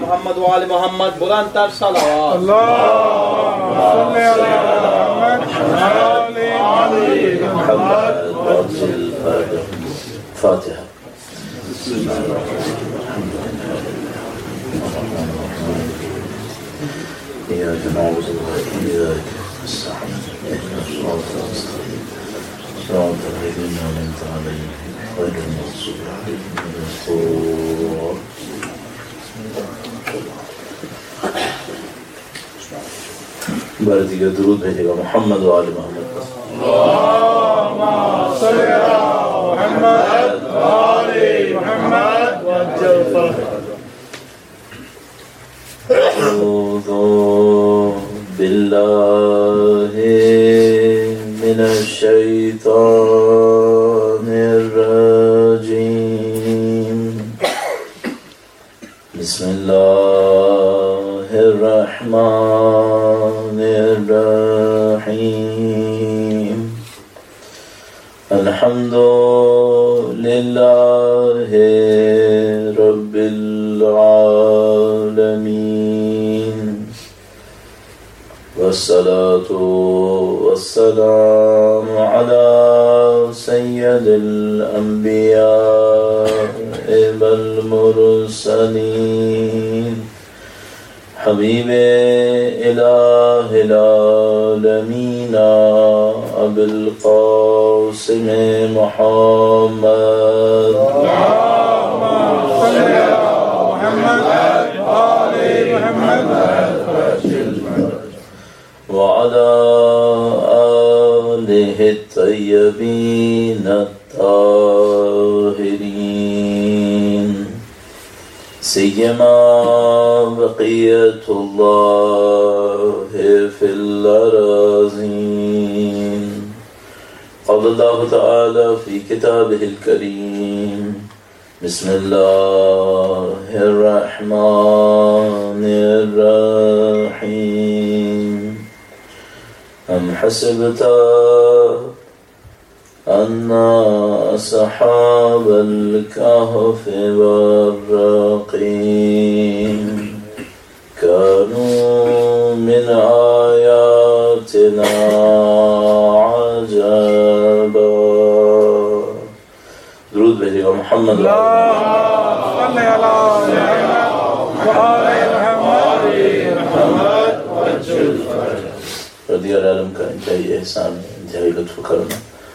محمد وآل محمد بلند تر صلوات اللهم صل على محمد وآل محمد. فاتحة. إياك نعبد وإياك نستعين اهدنا الصراط المستقيم صراط الذين أنعمت عليهم غير المغضوب عليهم ولا الضالين. بار دیگر درود بھیجے گا محمد و آل محمد. اللهم صل على محمد وآل محمد وعجل فرجهم. أعوذ بالله من الشيطان الرجيم. بسم الله الرحمن الرحيم. الحمد لله رب العالمين والصلاة والسلام على سيد الأنبياء والمرسلين حبيب إله العالمين أبي القاسم محمد. اللهم صل على محمد وآل محمد وعلى آله الطيبين الطاهرين سيما بقية الله في الأراضين. قال الله تعالى في كتابه الكريم بسم الله الرحمن الرحيم. أم حسبت أن أصحاب الكهف والرقيم كانوا من آياتنا عجبا. درود بھیجے گا محمد. اللهم صل على محمد وآل محمد وعجل فرجهم. رضی اللہ عنہ کا انتہائی احسان ہے، انتہائی لطف کرم.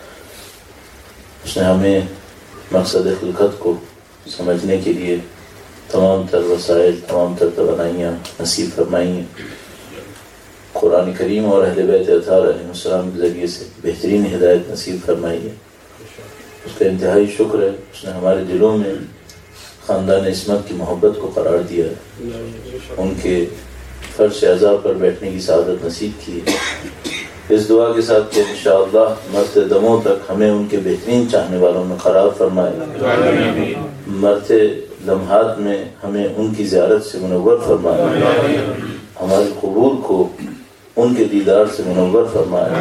اس نے ہمیں مقصد خلقت کو سمجھنے کے لیے تمام تر وسائل، تمام تر توانائیاں نصیب فرمائی ہیں. قرآن کریم اور اہل بیت اطہار علیہ السلام کے ذریعے سے بہترین ہدایت نصیب فرمائی ہے. اس کا انتہائی شکر ہے. اس نے ہمارے دلوں میں خاندان عصمت کی محبت کو قرار دیا ہے، ان کے فرش اعضاء پر بیٹھنے کی سعادت نصیب کی ہے. اس دعا کے ساتھ کہ انشاءاللہ مرتے دموں تک ہمیں ان کے بہترین چاہنے والوں میں قرار فرمائے، مرتے لمحات میں ہمیں ان کی زیارت سے منور فرمائے، ہمارے قبور کو ان کے دیدار سے منور فرمائے،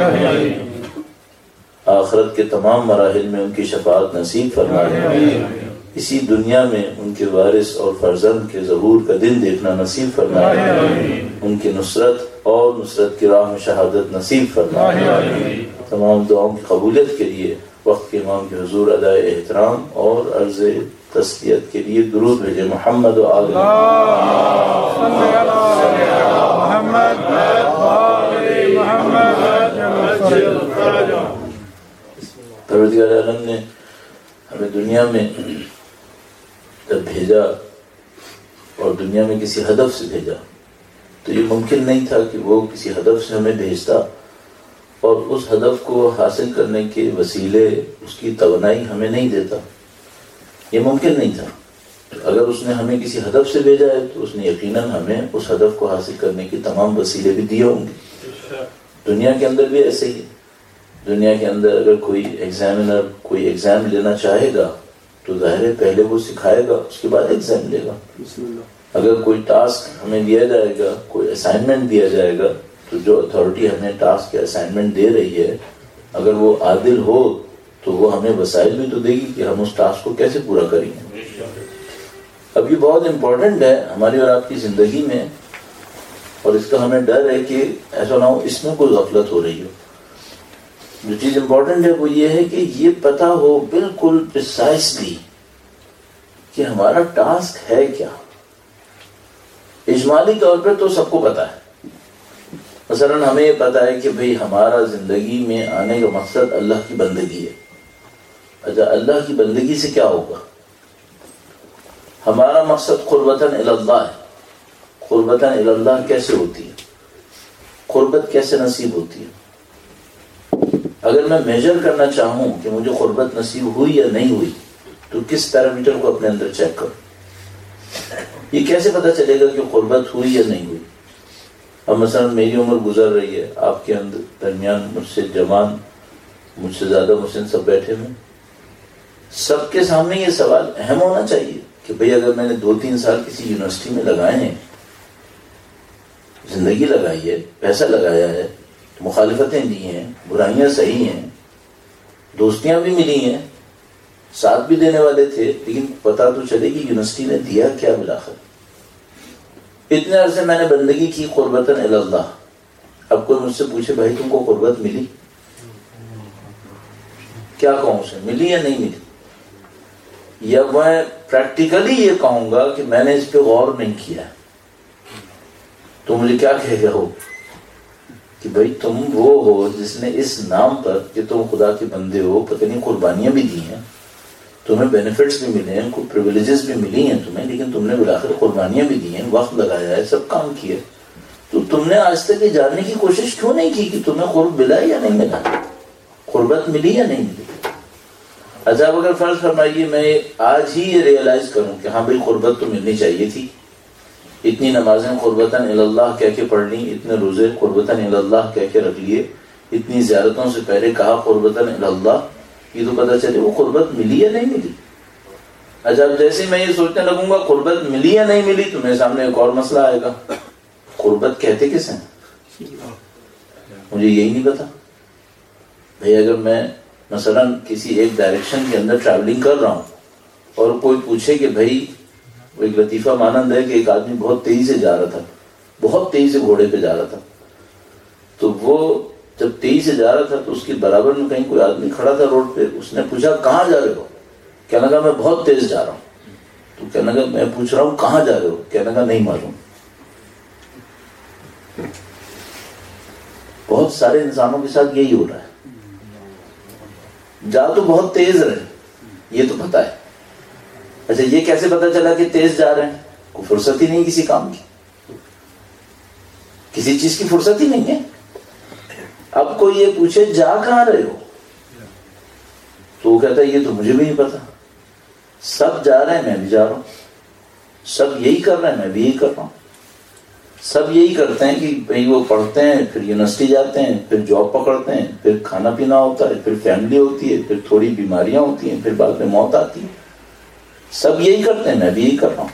آخرت کے تمام مراحل میں ان کی شفاعت نصیب فرمائے، اسی دنیا میں ان کے وارث اور فرزند کے ظہور کا دن دیکھنا نصیب فرمائے، ان کی نصرت اور نصرت کی راہ میں شہادت نصیب فرمائے. تمام دعاؤں کی قبولیت کے لیے وقت کے امام کے حضور ادائے احترام اور عرض تسلیت کے لیے درود بھیجے محمد و آل محمد. پروردگار عالم نے ہمیں دنیا میں جب بھیجا اور دنیا میں کسی ہدف سے بھیجا تو یہ ممکن نہیں تھا کہ وہ کسی ہدف سے ہمیں بھیجتا اور اس ہدف کو حاصل کرنے کے وسیلے، اس کی توانائی ہمیں نہیں دیتا. یہ ممکن نہیں تھا. اگر اس نے ہمیں کسی ہدف سے بھیجا ہے تو اس نے یقیناً ہمیں اس ہدف کو حاصل کرنے کے تمام وسیلے بھی دیے ہوں گے. دنیا کے اندر بھی ایسے ہی. دنیا کے اندر اگر کوئی ایگزامینر کوئی ایگزام لینا چاہے گا تو ظاہر ہے پہلے وہ سکھائے گا، اس کے بعد ایگزام لے گا. اگر کوئی ٹاسک ہمیں دیا جائے گا، کوئی اسائنمنٹ دیا جائے گا تو جو اتھارٹی ہمیں ٹاسک یا اسائنمنٹ دے رہی ہے اگر وہ عادل ہو تو وہ ہمیں وسائل بھی تو دے گی کہ ہم اس ٹاسک کو کیسے پورا کریں گے. اب یہ بہت امپورٹنٹ ہے ہماری اور آپ کی زندگی میں، اور اس کا ہمیں ڈر ہے کہ ایسا نہ ہو اس میں کوئی غفلت ہو رہی ہو. جو چیز امپورٹنٹ ہے وہ یہ ہے کہ یہ پتہ ہو بالکل پریسائسلی کہ ہمارا ٹاسک ہے کیا. اجمالی طور پہ تو سب کو پتہ ہے، مثلا ہمیں یہ پتہ ہے کہ بھئی ہمارا زندگی میں آنے کا مقصد اللہ کی بندگی ہے. اچھا، اللہ کی بندگی سے کیا ہوگا؟ ہمارا مقصد قربتاً الی اللہ ہے. قربتاً الی اللہ کیسے ہوتی ہے؟ قربت کیسے نصیب ہوتی ہے؟ اگر میں میجر کرنا چاہوں کہ مجھے قربت نصیب ہوئی یا نہیں ہوئی تو کس پیرامیٹر کو اپنے اندر چیک کروں؟ یہ کیسے پتہ چلے گا کہ قربت ہوئی یا نہیں ہوئی؟ اب مثلا میری عمر گزر رہی ہے، آپ کے اندر درمیان مجھ سے جوان، مجھ سے زیادہ مسن سب بیٹھے ہوئے، سب کے سامنے یہ سوال اہم ہونا چاہیے کہ بھئی اگر میں نے 2-3 سال کسی یونیورسٹی میں لگائے ہیں، زندگی لگائی ہے، پیسہ لگایا ہے، مخالفتیں دی ہیں، برائیاں صحیح ہیں، دوستیاں بھی ملی ہیں، ساتھ بھی دینے والے تھے، لیکن پتہ تو چلے کہ یونیورسٹی نے دیا کیا بالآخر. اتنے عرصے میں نے بندگی کی قربتاً الی اللہ. اب کوئی مجھ سے پوچھے بھائی تم کو قربت ملی؟ کیا کہوں اسے، ملی یا نہیں ملی؟ یا میں پریکٹیکلی یہ کہوں گا کہ میں نے اس پہ غور نہیں کیا، تو مجھے کیا کہے گا ہو کہ بھائی تم وہ ہو جس نے اس نام پر کہ تم خدا کے بندے ہو پتہ نہیں قربانیاں بھی دی ہیں، تمہیں بینیفٹس بھی ملے ہیں، کوئی پریویلیجز بھی ملی ہیں تمہیں، لیکن تم نے بالآخر قربانیاں بھی دی ہیں، وقت لگایا ہے، سب کام کیے، تو تم نے آج تک یہ جاننے کی کوشش کیوں نہیں کی کہ تمہیں قرب ملا یا نہیں ملا، قربت ملی یا نہیں ملی؟ اچھا، اگر فرض فرمائیے میں آج ہی یہ ریئلائز کروں کہ ہاں بھائی قربت تو ملنی چاہیے تھی، اتنی نمازیں قربتاً الی اللہ کہہ کے پڑھ لیں، اتنے روزے قربتاً الی اللہ کہہ کے رکھ لیے، اتنی زیارتوں سے پہلے کہا قربتاً الی اللہ، یہ تو پتہ چلے وہ قربت ملی یا نہیں ملی. اچھا، اب جیسے میں یہ سوچنے لگوں گا قربت ملی یا نہیں ملی تو میرے سامنے ایک اور مسئلہ آئے گا، قربت کہتے کس ہیں؟ مجھے یہی نہیں پتا. بھئی اگر میں مثلا کسی ایک ڈائریکشن کے اندر ٹریولنگ کر رہا ہوں اور کوئی پوچھے کہ بھئی، وہ ایک لطیفہ مانند ہے کہ ایک آدمی بہت تیزی سے جا رہا تھا، بہت تیزی سے گھوڑے پہ جا رہا تھا، تو وہ جب تیزی سے جا رہا تھا تو اس کے برابر میں کہیں کوئی آدمی کھڑا تھا روڈ پہ، اس نے پوچھا کہاں جا رہے ہو؟ کہنے لگا میں بہت تیز جا رہا ہوں. تو کہنے لگا میں پوچھ رہا ہوں کہاں جا رہے ہو؟ کہنے لگا نہیں معلوم. بہت سارے انسانوں کے ساتھ یہی ہو رہا ہے، جا تو بہت تیز رہے، یہ تو پتا ہے. اچھا، یہ کیسے پتا چلا کہ تیز جا رہے ہیں؟ کوئی فرصت ہی نہیں کسی کام کی، کسی چیز کی فرصت ہی نہیں ہے. اب کوئی یہ پوچھے جا کہاں رہے ہو تو وہ کہتا ہے یہ تو مجھے بھی نہیں پتا، سب جا رہے ہیں میں بھی جا رہا ہوں، سب یہی کر رہے ہیں میں بھی یہی کر رہا ہوں. سب یہی کرتے ہیں کہ بھئی وہ پڑھتے ہیں، پھر یونیورسٹی جاتے ہیں، پھر جاب پکڑتے ہیں، پھر کھانا پینا ہوتا ہے، پھر فیملی ہوتی ہے، پھر تھوڑی بیماریاں ہوتی ہیں، پھر بعد میں موت آتی ہے. سب یہی کرتے ہیں میں بھی یہی کر رہا ہوں.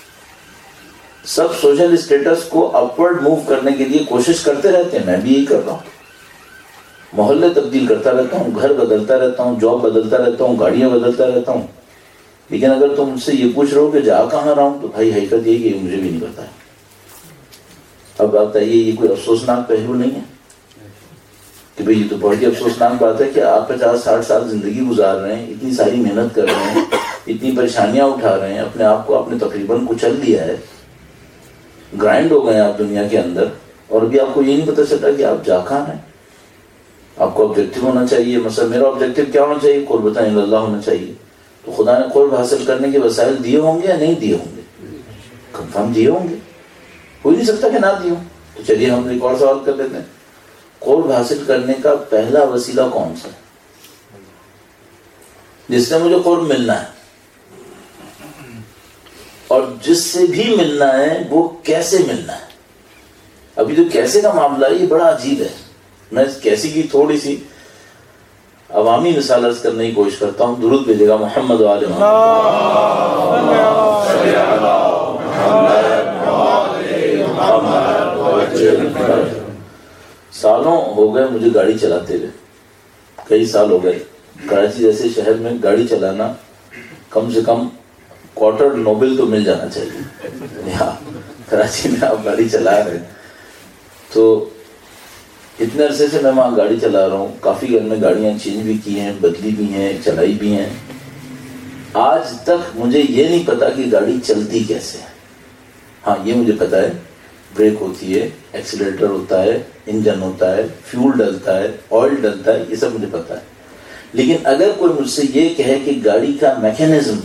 سب سوشل اسٹیٹس کو اپورڈ موو کرنے کے لیے کوشش کرتے رہتے ہیں میں بھی یہی کر رہا ہوں. محلے تبدیل کرتا رہتا ہوں، گھر بدلتا رہتا ہوں، جاب بدلتا رہتا ہوں، گاڑیاں بدلتا رہتا ہوں. لیکن اگر تم مجھ سے یہ پوچھ رہے ہو کہ جا کہاں رہا ہوں تو بھائی حقیقت یہ کہ مجھے بھی نہیں پتا ہے. اب بتائیے یہ کوئی افسوسناک پہلو نہیں ہے کہ بھئی یہ تو بہت ہی افسوسناک بات ہے کہ آپ 50-60 سال زندگی گزار رہے ہیں، اتنی ساری محنت کر رہے ہیں، اتنی پریشانیاں اٹھا رہے ہیں، اپنے آپ کو آپ نے تقریباً کچل لیا ہے، گرائنڈ ہو گئے آپ دنیا کے اندر، اور ابھی آپ کو یہ نہیں پتہ چلتا کہ آپ جا کہاں ہیں. آپ کو آبجیکٹو ہونا چاہیے. مثلا میرا آبجیکٹو کیا ہونا چاہیے؟ قربتاً الی اللہ ہونا چاہیے. تو خدا نے قرب حاصل کرنے کے وسائل دیے ہوں گے یا نہیں دیے ہوں گے؟ کنفرم دیے ہوں گے، ہو ہی نہیں سکتا کہ نہ دیے ہوں. تو چلیے ہم ایک اور سوال کر لیتے ہیں، قرب حاصل کرنے کا پہلا وسیلہ کون سا ہے جس سے مجھے قرب ملنا ہے، اور جس سے بھی ملنا ہے وہ کیسے ملنا ہے؟ ابھی تو کیسے کا معاملہ ہے یہ بڑا عجیب ہے. میں اس کیسی کی تھوڑی سی عوامی مثال عرض کرنے کی کوشش کرتا ہوں. درود بھیجے گا محمد و آل محمد. سالوں ہو گئے مجھے گاڑی چلاتے ہوئے، کئی سال ہو گئے. کراچی جیسے شہر میں گاڑی چلانا کم سے کم क्वार्टर नोबेल तो मिल जाना चाहिए। यहाँ कराची में आप गाड़ी चला रहे हैं, तो इतने अरसे से मैं वहाँ गाड़ी चला रहा हूँ, काफ़ी घर में गाड़ियाँ चेंज भी की हैं, बदली भी हैं, चलाई भी हैं। आज तक मुझे ये नहीं पता कि गाड़ी चलती कैसे है। हाँ, ये मुझे पता है ब्रेक होती है, एक्सीलरेटर होता है, इंजन होता है, फ्यूल डलता है, ऑयल डलता है, ये सब मुझे पता है। लेकिन अगर कोई मुझसे ये कहे कि गाड़ी का मैकेनिज्म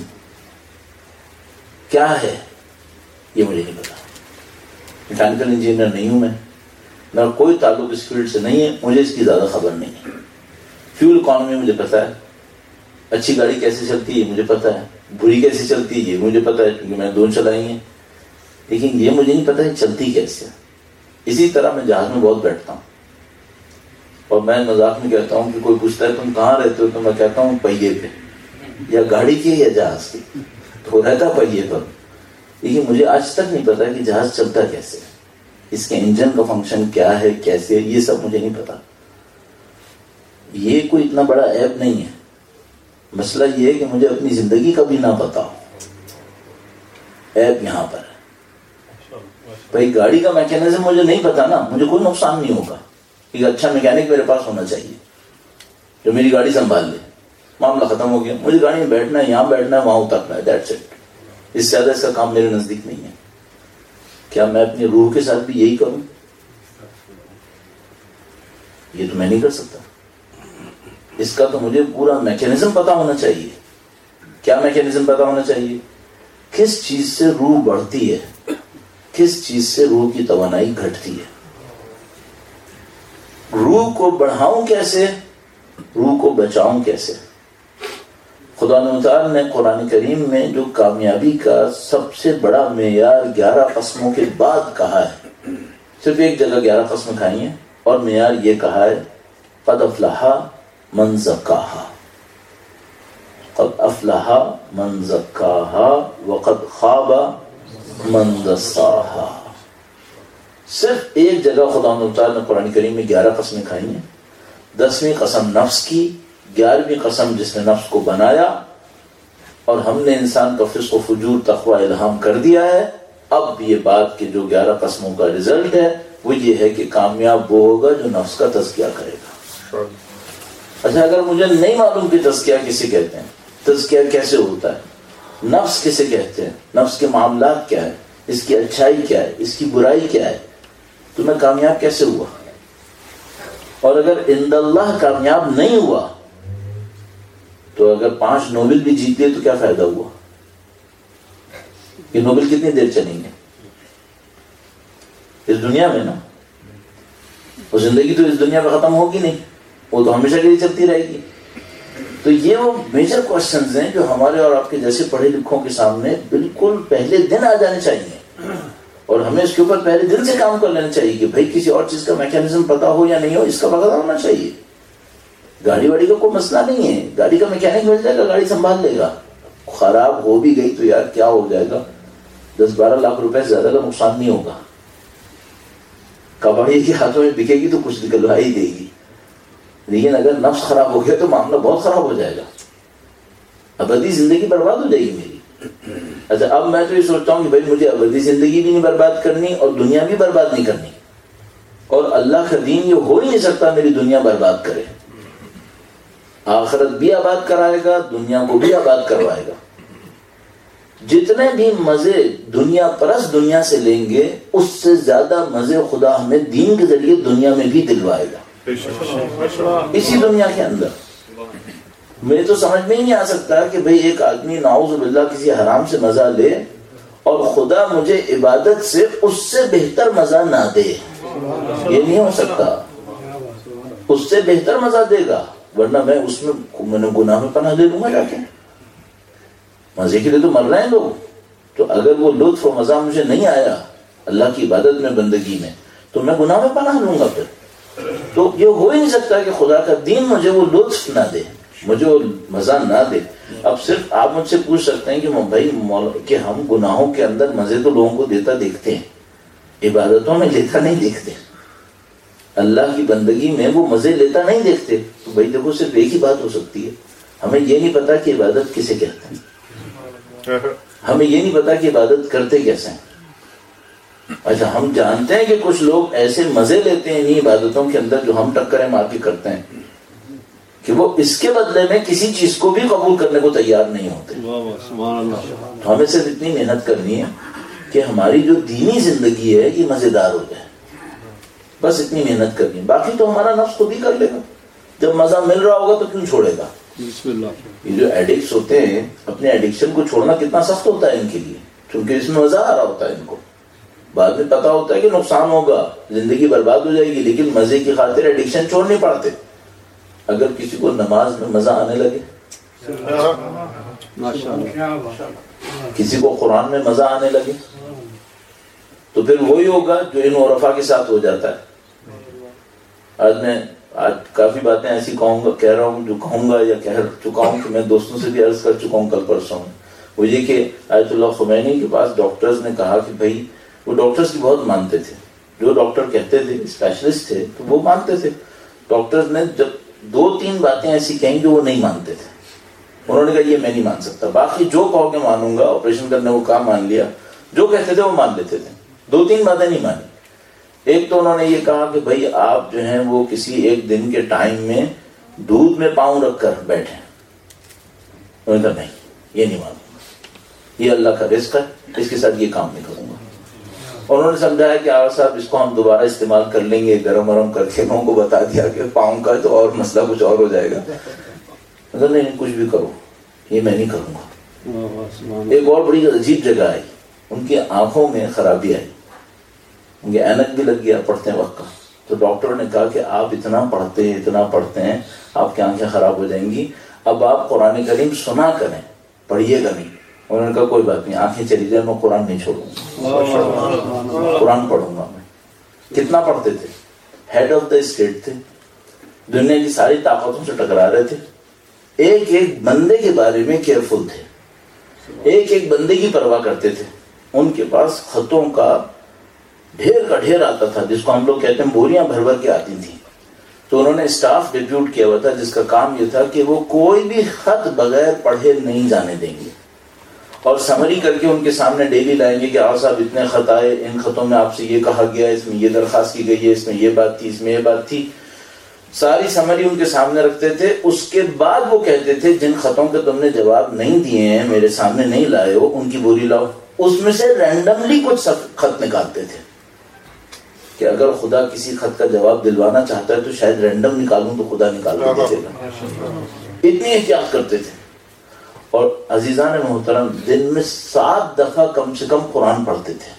क्या है, ये मुझे नहीं पता। मैकेनिकल इंजीनियर नहीं हूं मैं, मेरा कोई ताल्लुक इस फील्ड से नहीं है, मुझे इसकी ज़्यादा खबर नहीं है। फ्यूल इकॉनमी मुझे पता है, अच्छी गाड़ी कैसे चलती है मुझे पता है, बुरी कैसे चलती है ये मुझे पता है क्योंकि मैंने दोनों चलाई हैं, लेकिन ये मुझे नहीं पता है चलती कैसे। इसी तरह मैं जहाज में बहुत बैठता हूँ और मैं मजाक में कहता हूँ कि कोई पूछता है तुम कहाँ रहते हो, तो मैं कहता हूँ पहिए पे, या गाड़ी के या जहाज के, तो रहता पहिए पर। लेकिन मुझे आज तक नहीं पता कि जहाज चलता कैसे है, इसके इंजन का फंक्शन क्या है, कैसे, ये सब मुझे नहीं पता। ये कोई इतना बड़ा ऐप नहीं है। मसला ये है कि मुझे अपनी जिंदगी का भी ना पता हो, ऐप यहाँ पर है। भाई गाड़ी का मैकेनिज्म मुझे नहीं पता ना, मुझे कोई नुकसान नहीं होगा। एक अच्छा मैकेनिक मेरे पास होना चाहिए जो मेरी गाड़ी संभाल ले, मामला खत्म हो गया। मुझे गाड़ी में बैठना है, यहाँ बैठना है, वहां उतरना है, दैट्स इट। इससे ज्यादा इसका काम मेरे नजदीक नहीं है। क्या मैं अपनी रूह के साथ भी यही करूं? ये तो मैं नहीं कर सकता। इसका तो मुझे पूरा मैकेनिज्म पता होना चाहिए। क्या मैकेनिज्म पता होना चाहिए? किस चीज से रूह बढ़ती है, किस चीज से रूह की तवानाई घटती है, रूह को बढ़ाऊं कैसे, रूह को बचाऊं कैसे। खुदा ने कुरान करीम में जो कामयाबी का सबसे बड़ा मेयार 11 कस्मों के बाद कहा है, सिर्फ एक जगह 11 कस्म खाई हैं और मेयार ये कहा है, क़द अफ़लहा मन ज़क्काहा, क़द अफ़लहा मन ज़क्काहा व क़द ख़ाबा मन दस्साहा। सिर्फ एक जगह खुदा ने कुरान करीम में 11 कस्में खाई हैं। 10वीं कसम नफ्स की, 11वीं कसम जिसने नफ्स को बनाया और हमने इंसान का फिस्क व फुजूर तक़वा इल्हाम कर दिया है। अब ये बात कि जो 11 कस्मों का रिजल्ट है वो ये है कि कामयाब वो होगा जो नफ्स का तज़किया करेगा। अच्छा, अगर मुझे नहीं मालूम कि तज़किया किसे कहते हैं, तज़किया कैसे होता है, नफ्स किसे कहते हैं, नफ्स के मामलात क्या है, इसकी अच्छाई क्या है, इसकी बुराई क्या है, तो मैं कामयाब कैसे हुआ? और अगर इंदल्लाह कामयाब नहीं हुआ तो अगर 5 नोबेल भी जीत लिए तो क्या फायदा हुआ? ये नोबेल कितनी देर चलेंगे इस दुनिया में ना, और जिंदगी तो इस दुनिया में खत्म होगी नहीं, वो तो हमेशा के लिए चलती रहेगी। तो ये वो मेजर क्वेश्चंस हैं जो हमारे और आपके जैसे पढ़े लिखों के सामने बिल्कुल पहले दिन आ जाने चाहिए, और हमें इसके ऊपर पहले दिन से काम कर लेना चाहिए कि भाई किसी और चीज का मैकेनिज्म पता हो या नहीं हो, इसका पता होना चाहिए। गाड़ी वाड़ी का कोई मसला नहीं है, गाड़ी का मैकेनिक मिल जाएगा, गाड़ी संभाल लेगा। खराब हो भी गई तो यार क्या हो जाएगा, 10-12 लाख रुपए से ज्यादा का नुकसान नहीं होगा। कबाड़ी के हाथों में बिकेगी तो कुछ निकलवा ही देगी, लेकिन अगर नफ्स खराब हो गया तो मामला बहुत खराब हो जाएगा, अबदी जिंदगी बर्बाद हो जाएगी मेरी। अच्छा, अब मैं तो ये सोचता हूँ कि भाई मुझे अबदी जिंदगी भी नहीं बर्बाद करनी और दुनिया भी बर्बाद नहीं करनी, और अल्लाह का दीन ये हो ही नहीं सकता मेरी दुनिया बर्बाद करे। आखिरत भी आबाद कराएगा, दुनिया को भी आबाद करवाएगा। जितने भी मजे दुनिया परस दुनिया से लेंगे उससे ज्यादा मजे खुदा हमें दीन के जरिए दुनिया में भी दिलवाएगा, इसी दुनिया के अंदर। मुझे तो समझ में ही नहीं आ सकता कि भाई एक आदमी नाउज़ बिल्लाह किसी हराम से मजा ले और खुदा मुझे इबादत से उससे बेहतर मजा ना दे, ये नहीं हो सकता। उससे बेहतर मजा देगा, वरना मैं उसमें गुनाह में पनाह ले लूंगा जाके। मजे के लिए तो मर रहे हैं लोग, तो अगर वो लुत्फ और मजा मुझे नहीं आया अल्लाह की इबादत में, बंदगी में, तो मैं गुनाह में पनाह लूंगा फिर। तो ये हो ही नहीं सकता कि खुदा का दीन मुझे वो लुत्फ ना दे, मुझे वो मजा ना दे। अब सिर्फ आप मुझसे पूछ सकते हैं कि भाई कि हम गुनाहों के अंदर मजे तो लोगों को देता देखते हैं, इबादतों में लेता नहीं देखते, अल्लाह की बंदगी में वो मजे लेता नहीं देखते। तो भाई देखो, सिर्फ एक ही बात हो सकती है, हमें ये नहीं पता कि इबादत किसे कहते हैं। ہمیں یہ نہیں پتا کہ عبادت کرتے کیسے ہیں. اچھا ہم جانتے ہیں کہ کچھ لوگ ایسے مزے لیتے ہیں انہیں عبادتوں کے اندر جو ہم ٹکریں مار کے کرتے ہیں کہ وہ اس کے بدلے میں کسی چیز کو بھی قبول کرنے کو تیار نہیں ہوتے. تو ہمیں صرف اتنی محنت کرنی ہے کہ ہماری جو دینی زندگی ہے یہ مزیدار ہو جائے. بس اتنی محنت کرنی ہے. باقی تو ہمارا نفس خود ہی کر لے گا. جب مزہ مل رہا ہوگا تو کیوں چھوڑے گا. یہ جو ایڈکٹس ہوتے ہیں اپنے ایڈکشن کو چھوڑنا کتنا سخت ہوتا ہے ان کے لیے, کیونکہ اس میں مزہ آ رہا ہوتا ہے ان کو. بعد میں پتا ہوتا ہے کہ نقصان ہوگا, زندگی برباد ہو جائے گی, لیکن مزے کی خاطر ایڈکشن چھوڑ نہیں پاتے. اگر کسی کو نماز میں مزہ آنے لگے, کسی کو قرآن میں مزہ آنے لگے, تو پھر وہی ہوگا جو ان عرفا کے ساتھ ہو جاتا ہے. آج کافی باتیں ایسی کہہ رہا ہوں جو کہوں گا یا کہہ چکا ہوں کہ میں دوستوں سے بھی عرض کر چکا ہوں کل پرسوں میں. وہ یہ کہ آیت اللہ خمینی کے پاس ڈاکٹرز نے کہا کہ بھائی, وہ ڈاکٹرز کی بہت مانتے تھے, جو ڈاکٹر کہتے تھے اسپیشلسٹ تھے تو وہ مانتے تھے. ڈاکٹرز نے جب 2-3 باتیں ایسی کہیں جو وہ نہیں مانتے تھے, انہوں نے کہا یہ میں نہیں مان سکتا, باقی جو کہو گے مانوں گا. آپریشن کرنے کو کام مان لیا, جو کہتے تھے وہ مان لیتے تھے. 2-3 باتیں نہیں مانی. ایک تو انہوں نے یہ کہا کہ بھائی آپ جو ہیں وہ کسی ایک دن کے ٹائم میں دودھ میں پاؤں رکھ کر بیٹھیں. انہوں نے کہا نہیں, یہ نہیں مانوں گا, یہ اللہ کا رزق ہے, اس کے ساتھ یہ کام نہیں کروں گا. انہوں نے سمجھایا کہ آغا صاحب اس کو ہم دوبارہ استعمال کر لیں گے, گرم ورم کر کے. لوگوں کو بتا دیا کہ پاؤں کا تو اور مسئلہ کچھ اور ہو جائے گا. مطلب نہیں, کچھ بھی کرو, یہ میں نہیں کروں گا. ایک اور بڑی عجیب جگہ آئی, ان کی آنکھوں میں خرابی آئی, ان کے اینک بھی لگ گیا پڑھتے وقت کا. تو ڈاکٹر نے کہا کہ آپ اتنا پڑھتے ہیں آپ کی آنکھیں خراب ہو جائیں گی, اب آپ قرآن کریم سنا کریں, پڑھیے گا نہیں. انہوں نے کہا کوئی بات نہیں, آنکھیں چلی جائے, میں قرآن نہیں چھوڑوں گا, قرآن پڑھوں گا. میں کتنا پڑھتے تھے, ہیڈ آف دا اسٹیٹ تھے, دنیا کی ساری طاقتوں سے ٹکرا رہے تھے, ایک ایک بندے کے بارے میں کیئرفل تھے, ایک ایک بندے کی پرواہ کرتے تھے. ان کے پاس خطوں کا ڈھیر آتا تھا, جس کو ہم لوگ کہتے ہیں بوریاں بھر بھر کے آتی تھیں. تو انہوں نے اسٹاف ڈپیوٹ کیا ہوا تھا جس کا کام یہ تھا کہ وہ کوئی بھی خط بغیر پڑھے نہیں جانے دیں گے, اور سمری کر کے ان کے سامنے ڈیلی لائیں گے کہ آؤ صاحب اتنے خط آئے, ان خطوں میں آپ سے یہ کہا گیا, اس میں یہ درخواست کی گئی ہے, اس میں یہ بات تھی, اس میں یہ بات تھی. ساری سمری ان کے سامنے رکھتے تھے. اس کے بعد وہ کہتے تھے جن خطوں کے تم نے جواب نہیں دیے ہیں, میرے سامنے نہیں لائے ہو, ان کی بوری لاؤ. اس میں سے رینڈملی کچھ خط نکالتے تھے کہ اگر خدا کسی خط کا جواب دلوانا چاہتا ہے تو شاید رینڈم نکالوں تو خدا نکال کے دے گا. اتنی احتیاط کرتے تھے. اور عزیزان محترم, دن میں 7 دفعہ کم سے کم قرآن پڑھتے تھے.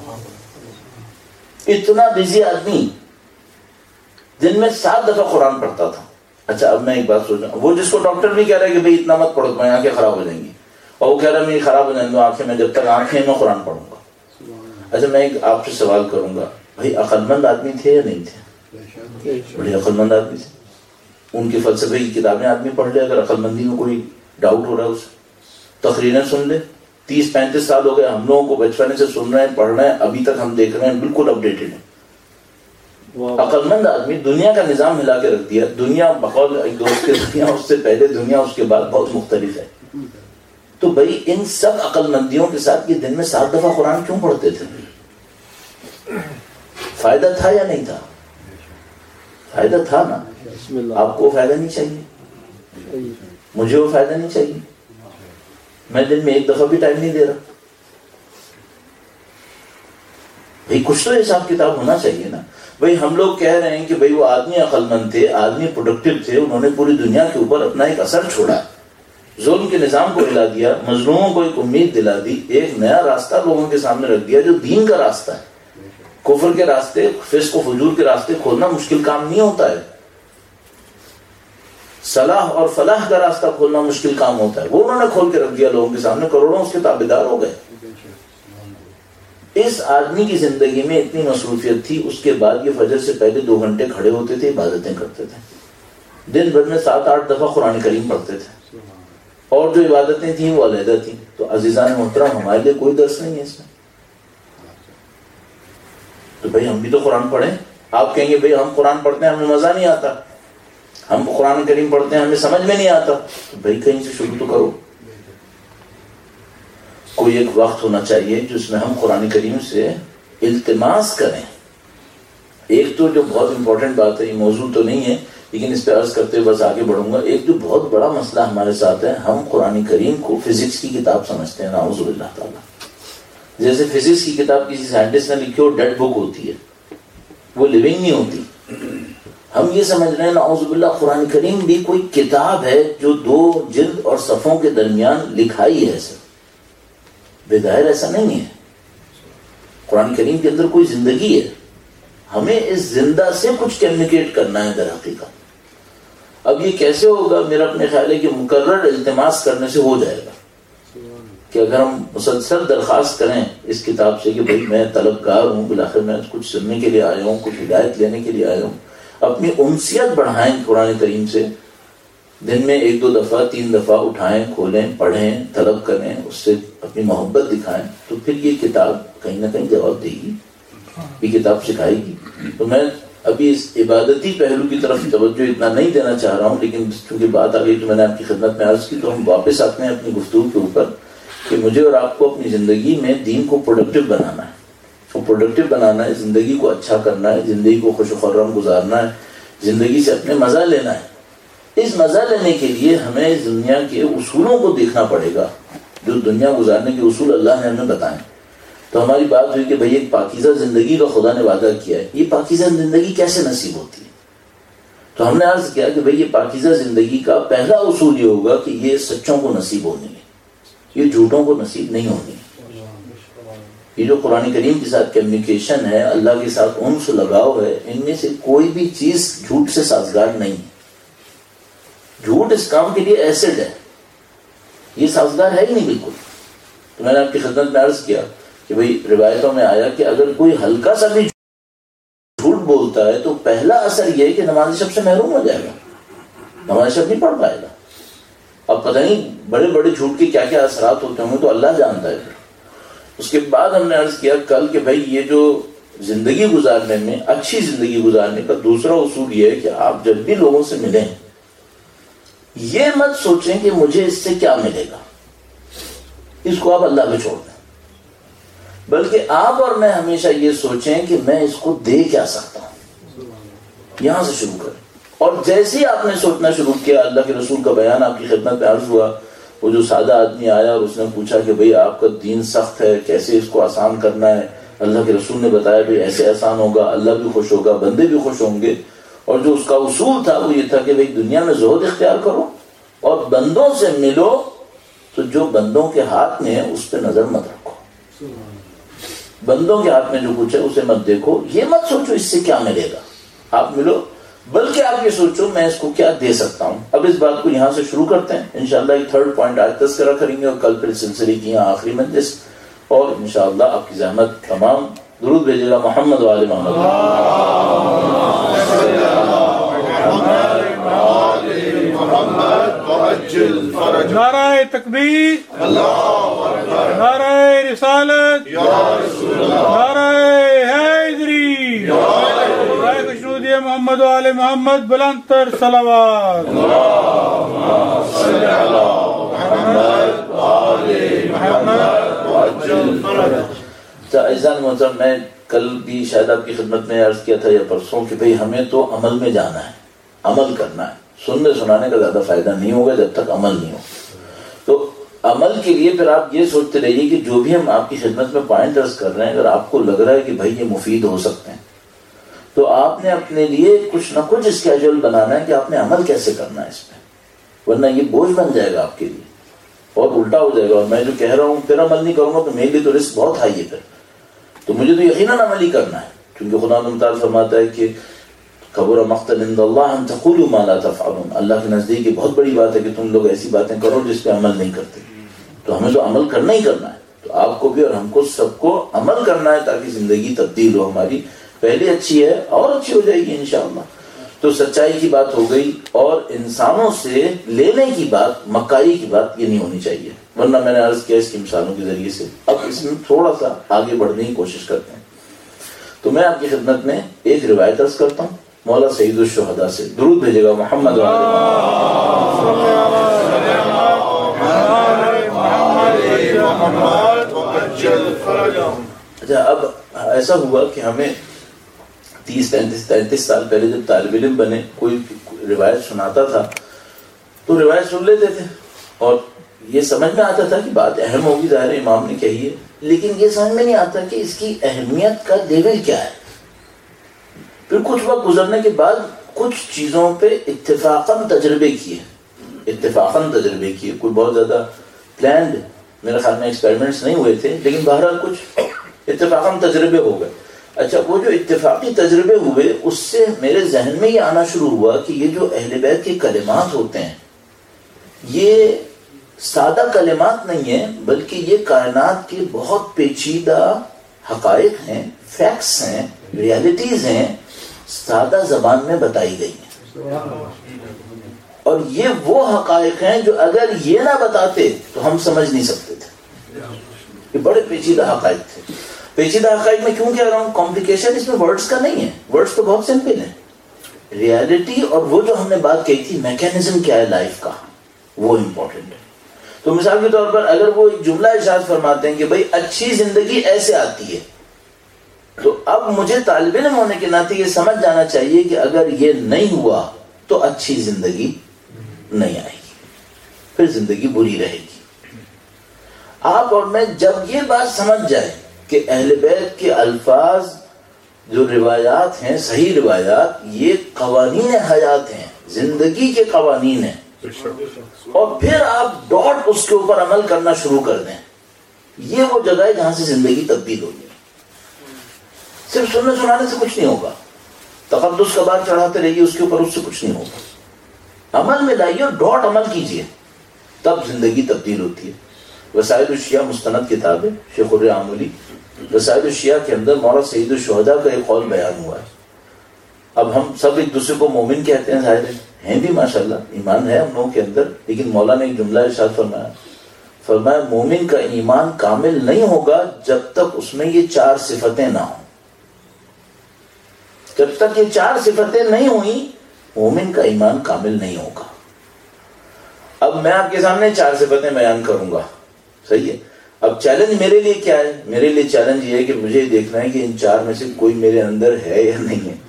اتنا بزی آدمی دن میں 7 دفعہ قرآن پڑھتا تھا. اچھا اب میں ایک بات سوچ رہا ہوں, وہ جس کو ڈاکٹر بھی کہہ رہا ہے کہ بھائی اتنا مت پڑھو تمہاری آنکھیں خراب ہو جائیں گی, اور وہ کہہ رہا ہے میری خراب ہو جائیں گی آنکھیں, میں جب تک آنکھیں میں قرآن پڑھوں گا. اچھا میں ایک آپ سے سوال کروں گا, بھائی عقل مند آدمی تھے یا نہیں تھے؟ بڑے عقل مند آدمی تھے. ان کی فلسفے کی کتابیں آدمی پڑھ لے, اگر عقل مندی میں کوئی ڈاؤٹ ہو رہا ہے اسے, تقریریں سن لے. 30-35 سال ہو گئے ہم لوگوں کو بچپنے سے سن رہے ہیں, پڑھ رہے ہیں, ابھی تک ہم دیکھ رہے ہیں, بالکل اپڈیٹڈ ہیں. عقل مند آدمی دنیا کا نظام ہلا کے رکھ دیا. دنیا بقول ایک دوست کے, دنیا اس سے پہلے, دنیا اس کے بعد بہت مختلف ہے. تو بھائی ان سب عقل مندیوں کے ساتھ یہ دن میں 7 دفعہ قرآن کیوں پڑھتے تھے؟ فائدہ تھا یا نہیں تھا؟ فائدہ تھا نا. آپ کو فائدہ نہیں چاہیے, مجھے وہ فائدہ نہیں چاہیے. میں دن میں 1 دفعہ بھی ٹائم نہیں دے رہا. بھائی کچھ تو حساب کتاب ہونا چاہیے نا. بھائی ہم لوگ کہہ رہے ہیں کہ بھئی وہ آدمی عقل مند تھے, آدمی پروڈکٹیو تھے, انہوں نے پوری دنیا کے اوپر اپنا ایک اثر چھوڑا, ظلم کے نظام کو ہلا دیا, مظلوموں کو ایک امید دلا دی, ایک نیا راستہ لوگوں کے سامنے رکھ دیا جو دین کا راستہ ہے. کفر کے راستے, فسق و فجور کے راستے کھولنا مشکل کام نہیں ہوتا ہے. صلاح اور فلاح کا راستہ کھولنا مشکل کام ہوتا ہے. وہ انہوں نے کھول کے رکھ دیا لوگوں کے سامنے, کروڑوں اس کے تابعدار ہو گئے. اس آدمی کی زندگی میں اتنی مصروفیت تھی, اس کے بعد یہ فجر سے پہلے 2 گھنٹے کھڑے ہوتے تھے, عبادتیں کرتے تھے, دن بھر میں 7-8 دفعہ قرآن کریم پڑھتے تھے, اور جو عبادتیں تھیں وہ علیحدہ تھیں. تو عزیزان محترم ہمارے لیے کوئی درس نہیں ہے اس میں. تو بھائی ہم بھی تو قرآن پڑھیں. آپ کہیں گے بھائی ہم قرآن پڑھتے ہیں ہمیں مزہ نہیں آتا, ہم قرآن کریم پڑھتے ہیں ہمیں سمجھ میں نہیں آتا. تو بھائی کہیں سے شروع تو کرو. کوئی ایک وقت ہونا چاہیے جس میں ہم قرآن کریم سے التماس کریں. ایک تو جو بہت امپورٹنٹ بات ہے، یہ موضوع تو نہیں ہے لیکن اس پہ عرض کرتے ہوئے بس آگے بڑھوں گا، ایک جو بہت بڑا مسئلہ ہمارے ساتھ ہے، ہم قرآن کریم کو فزکس کی کتاب سمجھتے ہیں. نعوذ باللہ تعالیٰ. جیسے فزکس کی کتاب کسی سائنٹسٹ نے لکھی ہو، ڈیڈ بک ہوتی ہے، وہ لیونگ نہیں ہوتی. ہم یہ سمجھ رہے ہیں نعوذ باللہ قرآن کریم بھی کوئی کتاب ہے جو 2 جلد اور صفوں کے درمیان لکھائی ہے. بظاہر ایسا نہیں ہے. قرآن کریم کے اندر کوئی زندگی ہے، ہمیں اس زندہ سے کچھ کمیونیکیٹ کرنا ہے در حقیقت. اب یہ کیسے ہوگا؟ میرا اپنے خیال ہے کہ مقرر التماس کرنے سے ہو جائے گا، کہ اگر ہم مسلسل درخواست کریں اس کتاب سے کہ بھئی میں طلبگار ہوں، بالآخر میں کچھ سننے کے لیے آیا ہوں، کچھ ہدایت لینے کے لیے آیا ہوں، اپنی انسیت بڑھائیں قرآن کریم سے. دن میں 1-2 دفعہ 3 دفعہ اٹھائیں، کھولیں، پڑھیں، طلب کریں، اس سے اپنی محبت دکھائیں، تو پھر یہ کتاب کہیں نہ کہیں جواب دے گی، یہ کتاب سکھائے گی. تو میں ابھی اس عبادتی پہلو کی طرف توجہ اتنا نہیں دینا چاہ رہا ہوں، لیکن چونکہ بات آ گئی تو میں نے آپ کی خدمت میں عرض کی، تو ہم واپس آتے ہیں اپنی گفتگو کے اوپر کہ مجھے اور آپ کو اپنی زندگی میں دین کو پروڈکٹیو بنانا ہے. وہ پروڈکٹیو بنانا ہے، زندگی کو اچھا کرنا ہے، زندگی کو خوش و خرم گزارنا ہے، زندگی سے اپنے مزہ لینا ہے. اس مزہ لینے کے لیے ہمیں دنیا کے اصولوں کو دیکھنا پڑے گا، جو دنیا گزارنے کے اصول اللہ نے ہمیں بتائیں. تو ہماری بات ہوئی کہ بھئی ایک پاکیزہ زندگی کا خدا نے وعدہ کیا ہے، یہ پاکیزہ زندگی کیسے نصیب ہوتی ہے؟ تو ہم نے عرض کیا کہ بھئی یہ پاکیزہ زندگی کا پہلا اصول یہ ہوگا کہ یہ سچوں کو نصیب ہونی ہے، یہ جھوٹوں کو نصیب نہیں ہونی ہے. یہ جو قرآن کریم کے ساتھ کمیونیکیشن ہے، اللہ کے ساتھ انس لگاؤ ہے، ان میں سے کوئی بھی چیز جھوٹ سے سازگار نہیں ہے. جھوٹ اس کام کے لیے ایسڈ ہے، یہ سازگار ہے ہی نہیں بالکل. تو میں نے آپ کی خدمت میں عرض کیا کہ بھئی روایتوں میں آیا کہ اگر کوئی ہلکا سا بھی جھوٹ بولتا ہے تو پہلا اثر یہ ہے کہ نماز شب سے محروم ہو جائے گا، نماز شب نہیں پڑھ پائے گا. اب پتہ نہیں بڑے بڑے جھوٹ کے کیا کیا اثرات ہوتے ہوں گے، تو اللہ جانتا ہے. اس کے بعد ہم نے عرض کیا کل کہ بھئی یہ جو زندگی گزارنے میں، اچھی زندگی گزارنے کا دوسرا اصول یہ ہے کہ آپ جب بھی لوگوں سے ملیں یہ مت سوچیں کہ مجھے اس سے کیا ملے گا، اس کو آپ اللہ پہ چھوڑ دیں، بلکہ آپ اور میں ہمیشہ یہ سوچیں کہ میں اس کو دے کیا سکتا ہوں. یہاں سے شروع کریں. اور جیسے ہی آپ نے سوچنا شروع کیا، اللہ کے رسول کا بیان آپ کی خدمت میں عرض ہوا. وہ جو سادہ آدمی آیا اور اس نے پوچھا کہ بھئی آپ کا دین سخت ہے، کیسے اس کو آسان کرنا ہے؟ اللہ کے رسول نے بتایا بھئی ایسے آسان ہوگا، اللہ بھی خوش ہوگا، بندے بھی خوش ہوں گے. اور جو اس کا اصول تھا وہ یہ تھا کہ بھئی دنیا میں زہد اختیار کرو اور بندوں سے ملو، تو جو بندوں کے ہاتھ میں ہے اس پہ نظر مت رکھو، بندوں کے ہاتھ میں جو کچھ ہے اسے مت دیکھو. یہ مت سوچو اس سے کیا ملے گا، آپ ملو، بلکہ آپ یہ سوچو میں اس کو کیا دے سکتا ہوں. اب اس بات کو یہاں سے شروع کرتے ہیں. انشاءاللہ ایک 3rd پوائنٹ آج تذکرہ کریں گے اور کل پھر سلسلے کی یہاں آخری مجلس. اور انشاءاللہ آپ کی زحمت تمام درود بھیجے گا محمد و آل محمد. نعرہ تکبیر، نعرہ رسالت، نعرہ حیدری، نعرہ خشنود محمد و آل محمد، بلند تر صلوات. عزیزان محترم، میں کل بھی شاید آپ کی خدمت میں عرض کیا تھا یا پرسوں کہ بھئی ہمیں تو عمل میں جانا ہے، عمل کرنا ہے. سننے سنانے کا زیادہ فائدہ نہیں ہوگا جب تک عمل نہیں ہو. تو عمل کے لیے پھر آپ یہ سوچتے رہیے کہ جو بھی ہم آپ کی خدمت میں پوائنٹ عرض کر رہے ہیں، اگر آپ کو لگ رہا ہے کہ بھائی یہ مفید ہو سکتے ہیں، تو آپ نے اپنے لیے کچھ نہ کچھ اسکیجول بنانا ہے کہ آپ نے عمل کیسے کرنا ہے اس پہ، ورنہ یہ بوجھ بن جائے گا آپ کے لیے اور الٹا ہو جائے گا. اور میں جو کہہ رہا ہوں پھر عمل نہیں کروں گا تو میرے لیے تو رسک بہت ہائی ہے پھر. تو مجھے تو یقیناً عمل ہی کرنا ہے، کیونکہ خدا متعال فرماتا ہے کہ کبر مقتا عند اللہ ان تقولوا ما لا تفعلون. اللہ کے نزدیک یہ بہت بڑی بات ہے کہ تم لوگ ایسی باتیں کرو جس پہ عمل نہیں کرتے. تو ہمیں تو عمل کرنا ہی کرنا ہے. تو آپ کو بھی اور ہم کو سب کو عمل کرنا ہے تاکہ زندگی تبدیل ہو ہماری. پہلے اچھی ہے اور اچھی ہو جائے گی انشاءاللہ. تو سچائی کی بات ہو گئی اور انسانوں سے لینے کی بات، مکاری کی بات یہ نہیں ہونی چاہیے، ورنہ میں نے عرض کیا اس کی مثالوں کے ذریعے سے. اب اس میں تھوڑا سا آگے بڑھنے کی کوشش کرتے ہیں. تو میں آپ کی خدمت میں ایک روایت عرض کرتا ہوں مولا سید الشہداء سے. درود بھیجے گا محمد محمد اچھا اب ایسا ہوا کہ ہمیں 30-35 سال پہلے جب طالب علم بنے کوئی روایت سناتا تھا تو روایت سن لیتے تھے اور یہ سمجھ میں آتا تھا کہ بات اہم ہوگی، ظاہر امام نے کہی ہے، لیکن یہ سمجھ میں نہیں آتا کہ اس کی اہمیت کا لیول کیا ہے. پھر کچھ وقت گزرنے کے بعد کچھ چیزوں پہ اتفاقاً تجربے کیے، کوئی بہت زیادہ پلانڈ میرے خیال میں ایکسپیریمنٹس نہیں ہوئے تھے، لیکن بہرحال کچھ اتفاقاً تجربے ہو گئے. اچھا وہ جو اتفاقی تجربے ہوئے اس سے میرے ذہن میں یہ آنا شروع ہوا کہ یہ جو اہل بیت کے کلمات ہوتے ہیں یہ سادہ کلمات نہیں ہیں، بلکہ یہ کائنات کے بہت پیچیدہ حقائق ہیں، فیکٹس ہیں، ریالٹیز ہیں، سادہ زبان میں بتائی گئی ہیں. اور یہ وہ حقائق ہیں جو اگر یہ نہ بتاتے تو ہم سمجھ نہیں سکتے تھے. یہ بڑے پیچیدہ حقائق تھے. پیچیدہ حقائق میں کیوں کہہ رہا ہوں؟ کمپلیکیشن اس میں ورڈز کا نہیں ہے، ورڈز تو بہت سمپل ہیں. ریالٹی اور وہ جو ہم نے بات کہی تھی میکینزم کیا ہے لائف کا، وہ امپورٹنٹ ہے. تو مثال کے طور پر اگر وہ ایک جملہ ارشاد فرماتے ہیں کہ بھئی اچھی زندگی ایسے آتی ہے، تو اب مجھے طالب علم ہونے کے ناطے یہ سمجھ جانا چاہیے کہ اگر یہ نہیں ہوا تو اچھی زندگی نہیں آئے گی، پھر زندگی بری رہے گی. آپ اور میں جب یہ بات سمجھ جائے کہ اہل بیت کے الفاظ جو روایات ہیں، صحیح روایات، یہ قوانین حیات ہیں، زندگی کے قوانین ہیں، اور پھر آپ ڈاٹ اس کے اوپر عمل کرنا شروع کر دیں، یہ وہ جگہ ہے جہاں سے زندگی تبدیل ہوگی. صرف سننے سنانے سے کچھ نہیں ہوگا، تقدس کا بات چڑھاتے رہیے اس کے اوپر، اس سے کچھ نہیں ہوگا. عمل میں لائیے اور ڈاٹ عمل کیجیے، تب زندگی تبدیل ہوتی ہے. وسائل الشیعہ مستند کتاب ہے شیخ الرعاملی. وسائل الشیعہ کے اندر مولانا سید الشہداء کا ایک قول بیان ہوا ہے. اب ہم سب ایک دوسرے کو مومن کہتے ہیں، ظاہر ہیں بھی ماشاءاللہ ایمان ہے ہم لوگوں کے اندر، لیکن مولانا نے ایک جملہ ارشاد فرمایا مومن کا ایمان کامل نہیں ہوگا جب تک اس میں یہ 4 صفتیں نہ ہوں. جب تک یہ 4 صفتیں نہیں ہوئیں مومن کا ایمان کامل نہیں ہوگا. اب میں آپ کے سامنے 4 صفتیں بیان کروں گا، صحیح ہے. اب چیلنج میرے لیے کیا ہے؟ میرے لیے چیلنج یہ ہے کہ مجھے دیکھنا ہے کہ ان 4 میں سے کوئی میرے اندر ہے یا نہیں ہے.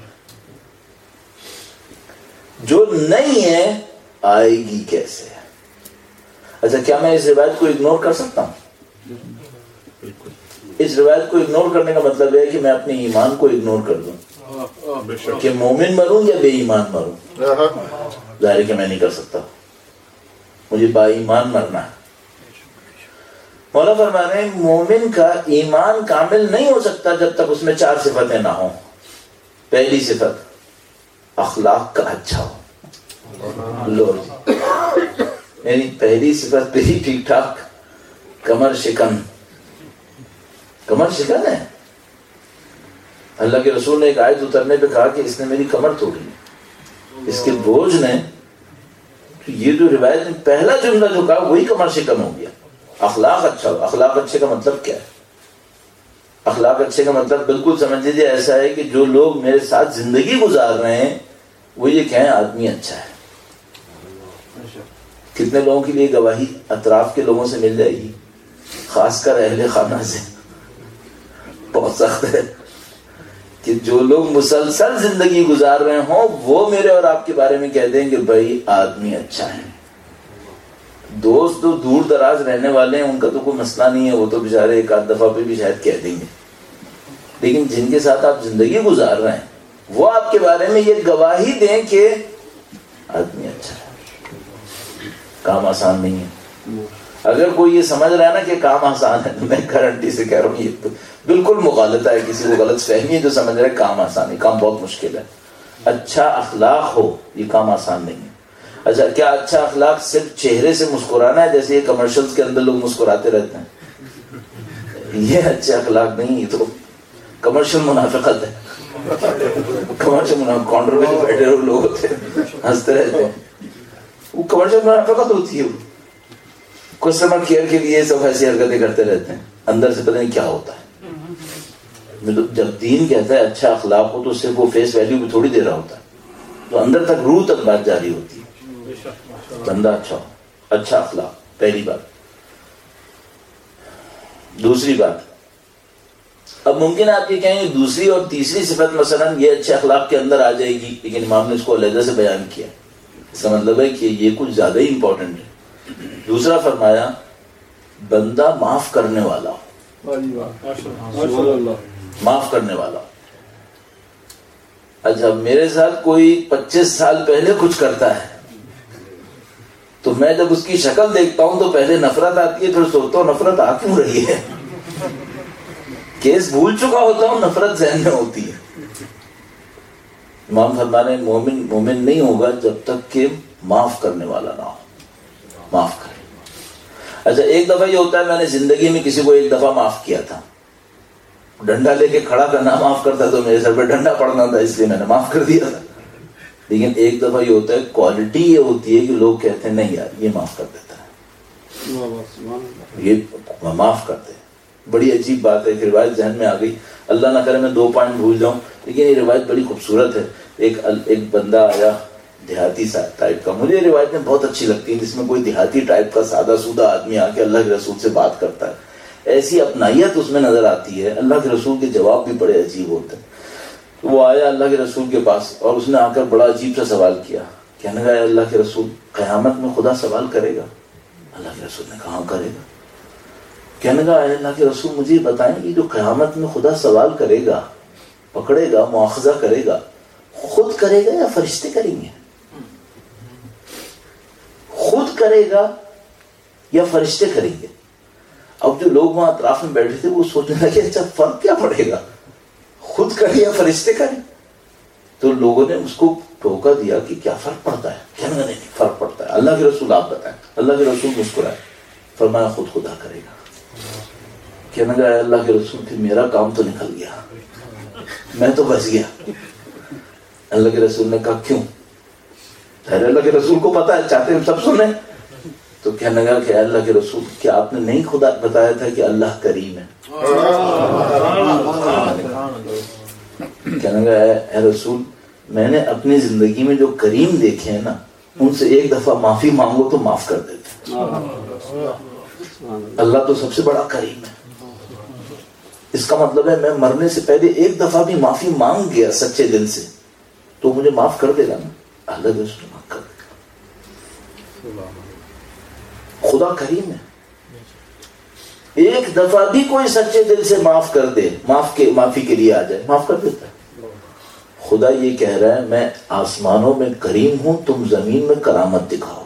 جو نہیں ہے آئے گی کیسے؟ اچھا کیا میں اس روایت کو اگنور کر سکتا ہوں؟ اس روایت کو اگنور کرنے کا مطلب ہے کہ میں اپنے ایمان کو اگنور کر دوں کہ مومن مروں یا بے ایمان مروں. ظاہر ہے کہ میں نہیں کر سکتا، مجھے با ایمان مرنا ہے. مولا فرما رہے ہیں مومن کا ایمان کامل نہیں ہو سکتا جب تک اس میں 4 صفتیں نہ ہوں. پہلی صفت اخلاق کا اچھا ہو. لو یعنی پہلی صفت پہ ہی ٹھیک ٹھاک کمر شکن ہے. اللہ کے رسول نے ایک آیت اترنے پہ کہا کہ اس نے میری کمر توڑی، اس کے بوجھ نے. یہ جو روایت میں پہلا جملہ جو کہا وہی کمر شکن ہو گیا. اخلاق اچھا ہو. اخلاق اچھے کا مطلب کیا ہے؟ اخلاق اچھے کا مطلب بالکل سمجھ لیجیے ایسا ہے کہ جو لوگ میرے ساتھ زندگی گزار رہے ہیں وہ یہ کہیں آدمی اچھا ہے. کتنے لوگوں کے لیے گواہی اطراف کے لوگوں سے مل جائے گی، خاص کر اہل خانہ سے. بہت سخت ہے کہ جو لوگ مسلسل زندگی گزار رہے ہوں وہ میرے اور آپ کے بارے میں کہہ دیں کہ بھائی آدمی اچھا ہے. دوست تو دور دراز رہنے والے ہیں ان کا تو کوئی مسئلہ نہیں ہے، وہ تو بیچارے ایک آدھ دفعہ پہ بھی شاید کہہ دیں گے، لیکن جن کے ساتھ آپ زندگی گزار رہے ہیں وہ آپ کے بارے میں یہ گواہی دیں کہ آدمی اچھا ہے. کام آسان نہیں ہے. اگر کوئی یہ سمجھ رہا ہے نا کہ کام آسان ہے تو میں گارنٹی سے کہہ رہا ہوں یہ تو بالکل مغالطہ ہے. کسی کو غلط فہمی ہے جو سمجھ رہا ہے کام آسان ہے. کام بہت مشکل ہے. اچھا اخلاق ہو یہ کام آسان نہیں ہے. اچھا کیا اچھا اخلاق صرف چہرے سے مسکرانا ہے جیسے یہ کمرشلز کے اندر لوگ مسکراتے رہتے ہیں؟ یہ اچھے اخلاق نہیں، یہ تو کمرشل منافقت ہے. کمرشل کاؤنٹر پہ جو بیٹھے ہوئے لوگ ہوتے ہیں ہنستے رہتے ہیں، وہ کمرشل منافقت ہوتی ہے. کسٹمر کیئر کے لیے سب ایسی حرکتیں کرتے رہتے ہیں، اندر سے پتہ نہیں کیا ہوتا ہے. جب دین کہتا ہے اچھا اخلاق ہو تو صرف وہ فیس ویلیو بھی تھوڑی دے رہا ہوتا ہے، تو اندر تک روح تک بات جاری ہوتی ہے. بندہ اچھا ہو، اچھا اخلاق پہلی بات. دوسری بات، اب ممکن آپ یہ کہیں گے دوسری اور تیسری صفت مثلا یہ اچھے اخلاق کے اندر آ جائے گی، لیکن امام نے اس کو علیحدہ سے بیان کیا، اس کا مطلب ہے کہ یہ کچھ زیادہ ہی امپورٹنٹ ہے۔ دوسرا فرمایا بندہ معاف کرنے والا ہو، معاف کرنے والا ہو۔ اچھا میرے ساتھ کوئی 25 سال پہلے کچھ کرتا ہے تو میں جب اس کی شکل دیکھتا ہوں تو پہلے نفرت آتی ہے، پھر سوچتا ہوں نفرت آ کیوں رہی ہے، کیس بھول چکا ہوتا ہوں، نفرت ذہن میں ہوتی ہے۔ امام فرمانے مومن نہیں ہوگا جب تک کہ معاف کرنے والا نہ ہو، معاف کرے۔ اچھا ایک دفعہ یہ ہوتا ہے میں نے زندگی میں کسی کو ایک دفعہ معاف کیا تھا، ڈنڈا لے کے کھڑا کرنا معاف کرتا تو میرے سر پہ ڈنڈا پڑنا تھا، اس لیے میں نے معاف کر دیا تھا۔ لیکن ایک دفعہ یہ ہوتا ہے، کوالٹی یہ ہوتی ہے کہ لوگ کہتے ہیں نہیں یار یہ معاف کر دیتا ہے، یہ معاف کرتے ہیں۔ بڑی عجیب بات ہے، روایت ذہن میں آ گئی، اللہ نہ کرے میں 2 پوائنٹ بھول جاؤں، لیکن یہ روایت بڑی خوبصورت ہے۔ ایک بندہ آیا دیہاتی ٹائپ کا، مجھے روایتیں بہت اچھی لگتی ہیں جس میں کوئی دیہاتی ٹائپ کا سادہ سودہ آدمی آ کے اللہ کے رسول سے بات کرتا ہے، ایسی اپنائیت اس میں نظر آتی ہے، اللہ کے رسول کے جواب بھی بڑے عجیب ہوتے ہیں۔ تو وہ آیا اللہ کے رسول کے پاس اور اس نے آ کر بڑا عجیب سا سوال کیا، کہنے لگا اللہ کے رسول قیامت میں خدا سوال کرے گا؟ اللہ کے رسول نے کہا ہاں کرے گا۔ کہنے لگا اللہ کے رسول مجھے بتائیں کہ جو قیامت میں خدا سوال کرے گا، پکڑے گا، مواخذہ کرے گا، خود کرے گا یا فرشتے کریں گے؟ خود کرے گا یا فرشتے کریں گے؟ اب جو لوگ وہاں اطراف میں بیٹھے تھے وہ سوچنے لگے اچھا فرق کیا پڑے گا، خود کرے یا فرشتے کریں؟ تو لوگوں نے اس کو ٹوکا دیا کہ کیا فرق پڑتا ہے؟ کہنے لگا نہیں فرق پڑتا ہے، اللہ کے رسول آپ بتائیں۔ اللہ کے رسول مسکرائے، فرمایا خود خدا کرے گا۔ کہنے لگا اللہ کے رسول پھر میرا کام تو نکل گیا، میں تو بچ گیا۔ اللہ کے رسول نے کہا کیوں؟ اللہ کے رسول کو پتا ہے، چاہتے ہیں سب سنیں۔ تو کہنے لگا کہ اللہ کے رسول کیا آپ نے نہیں خدا بتایا تھا کہ اللہ کریم ہے؟ کہنے لگا اے رسول میں نے اپنی زندگی میں جو کریم دیکھے ہیں نا ان سے ایک دفعہ معافی مانگو تو معاف کر دیتے ہیں۔ اللہ تو سب سے بڑا کریم ہے، اس کا مطلب ہے میں مرنے سے پہلے ایک دفعہ بھی معافی مانگ گیا سچے دل سے تو مجھے معاف کر دے گا نا، اللہ کے رسول معاف کر دے گا۔ خدا کریم ہے، ایک دفعہ بھی کوئی سچے دل سے معاف کر دے، معافی کے لیے آ جائے معاف کر دیتا ہے۔ خدا یہ کہہ رہا ہے میں آسمانوں میں کریم ہوں، تم زمین میں کرامت دکھاؤ،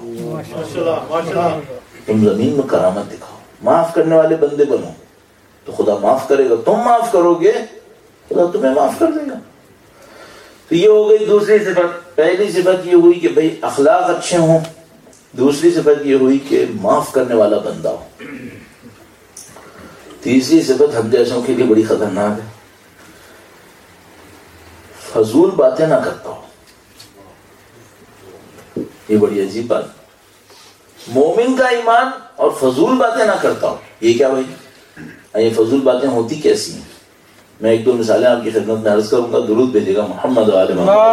تم زمین میں کرامت دکھاؤ، معاف کرنے والے بندے بنو تو خدا معاف کرے گا، تم معاف کرو گے خدا تمہیں معاف کر دے گا۔ تو یہ ہو گئی دوسری صفت۔ پہلی صفت یہ ہوئی کہ بھئی اخلاق اچھے ہوں، دوسری صفت یہ ہوئی کہ معاف کرنے والا بندہ ہو، تیسری صفت ہم جیسوں کے لیے بڑی خطرناک ہے، فضول باتیں نہ کرتا ہو۔ یہ بڑی عجیب بات، مومن کا ایمان اور فضول باتیں نہ کرتا ہو، یہ کیا بھائی؟ یہ فضول باتیں ہوتی کیسی ہیں؟ میں 1-2 مثالیں آپ کی خدمت میں عرض کروں گا، درود بھیجے گا محمد و آل محمد۔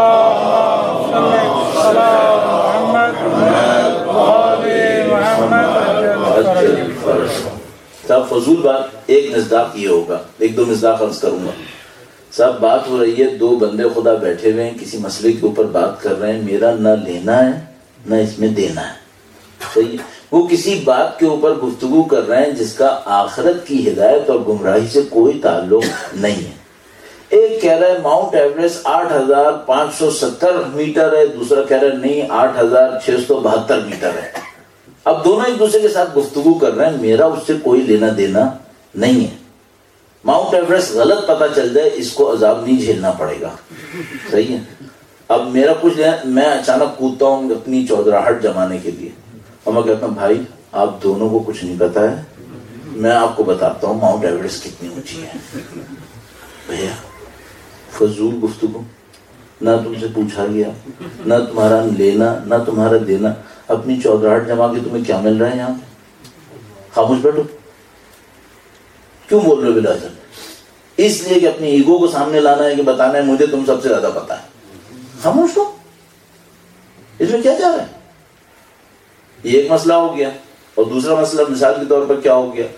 صاحب فضول بات ایک مصداق یہ ہوگا، 1-2 مصداق عرض کروں گا۔ صاحب بات ہو رہی ہے، 2 بندے خدا بیٹھے ہوئے ہیں کسی مسئلے کے اوپر بات کر رہے ہیں، میرا نہ لینا ہے نہ اس میں دینا ہے، صحیح؟ وہ کسی بات کے اوپر گفتگو کر رہے ہیں جس کا آخرت کی ہدایت اور گمراہی سے کوئی تعلق نہیں ہے۔ ایک کہہ رہا ہے ماؤنٹ ایوریسٹ 8570 میٹر ہے، دوسرا کہہ رہا ہے نہیں 8672 میٹر ہے۔ اب دونوں ایک دوسرے کے ساتھ گفتگو کر رہے ہیں، میرا اس سے کوئی لینا دینا نہیں ہے۔ ماؤنٹ ایوریسٹ غلط پتہ چل جائے اس کو عذاب نہیں جھیلنا پڑے گا، صحیح ہے؟ اب میرا کچھ میں اچانک کودتا ہوں اپنی چودراہٹ جمانے کے لیے اور میں کہتا ہوں بھائی آپ دونوں کو کچھ نہیں پتا ہے، میں آپ کو بتاتا ہوں ماؤنٹ ایوریسٹ کتنی اونچی ہے۔ بھیا فضول گفتگو، نہ تم سے پوچھا گیا، نہ تمہارا لینا نہ تمہارا دینا، اپنی چودراہٹ جما کے تمہیں کیا مل رہا ہے یہاں؟ خاموش بیٹھو۔ کیوں بول رہے ہو بلا جان؟ اس لیے کہ اپنی ایگو کو سامنے لانا ہے کہ بتانا ہے مجھے تم سب سے زیادہ پتا ہے۔ خاموش ہو، اس میں کیا جا رہا ہے؟ یہ ایک مسئلہ ہو گیا، اور دوسرا مسئلہ مثال کے طور پر کیا ہو گیا؟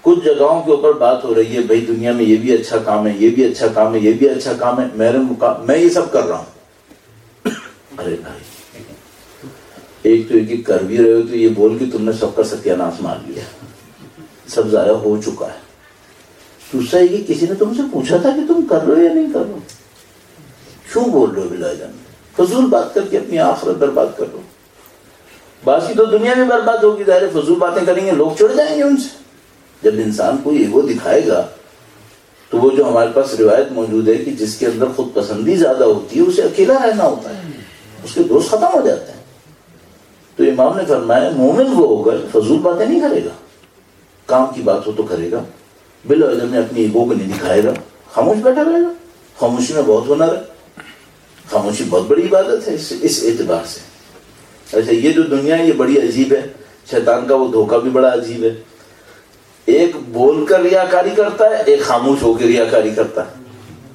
کچھ جگہوں کے اوپر بات ہو رہی ہے بھائی دنیا میں یہ بھی اچھا کام ہے، یہ بھی اچھا کام ہے، یہ بھی اچھا کام ہے، میں یہ سب کر رہا ہوں. ارے بھائی ایک تو ایک کر بھی رہے ہو تو یہ بول کے تم نے سب کا ستیہ ناش مار لیا، سب ضائع ہو چکا ہے. دوسرا یہ کہ کسی نے تم سے پوچھا تھا کہ تم کر رہے ہو یا نہیں کر رہے ہو؟ کیوں بول رہے ہو بلا جان؟ فضول بات کر کے اپنی آخرت برباد کر لو. باقی تو دنیا میں برباد ہوگی، ظاہر فضول باتیں کریں گے، لوگ چڑھ جائیں گے ان سے. جب انسان کو ایگو دکھائے گا تو وہ جو ہمارے پاس روایت موجود ہے کہ جس کے اندر خود پسندی زیادہ ہوتی ہے اسے اکیلا رہنا ہوتا ہے، اس کے دوست ختم ہو جاتے ہیں. تو امام نے فرمایا مومن وہ ہوگا فضول باتیں نہیں کرے گا، کام کی بات ہو تو کرے گا، بالعلم میں اپنی ایگو کو نہیں دکھائے گا، خاموش بیٹھا رہے گا. خاموشی میں بہت ہنر ہے، خاموشی بہت بڑی عبادت ہے اس اعتبار سے. اچھا یہ جو دنیا ہے یہ بڑی عجیب ہے، شیطان کا وہ دھوکہ بھی بڑا عجیب ہے. ایک بول کر ریاکاری کرتا ہے، ایک خاموش ہو کے ریاکاری کرتا ہے.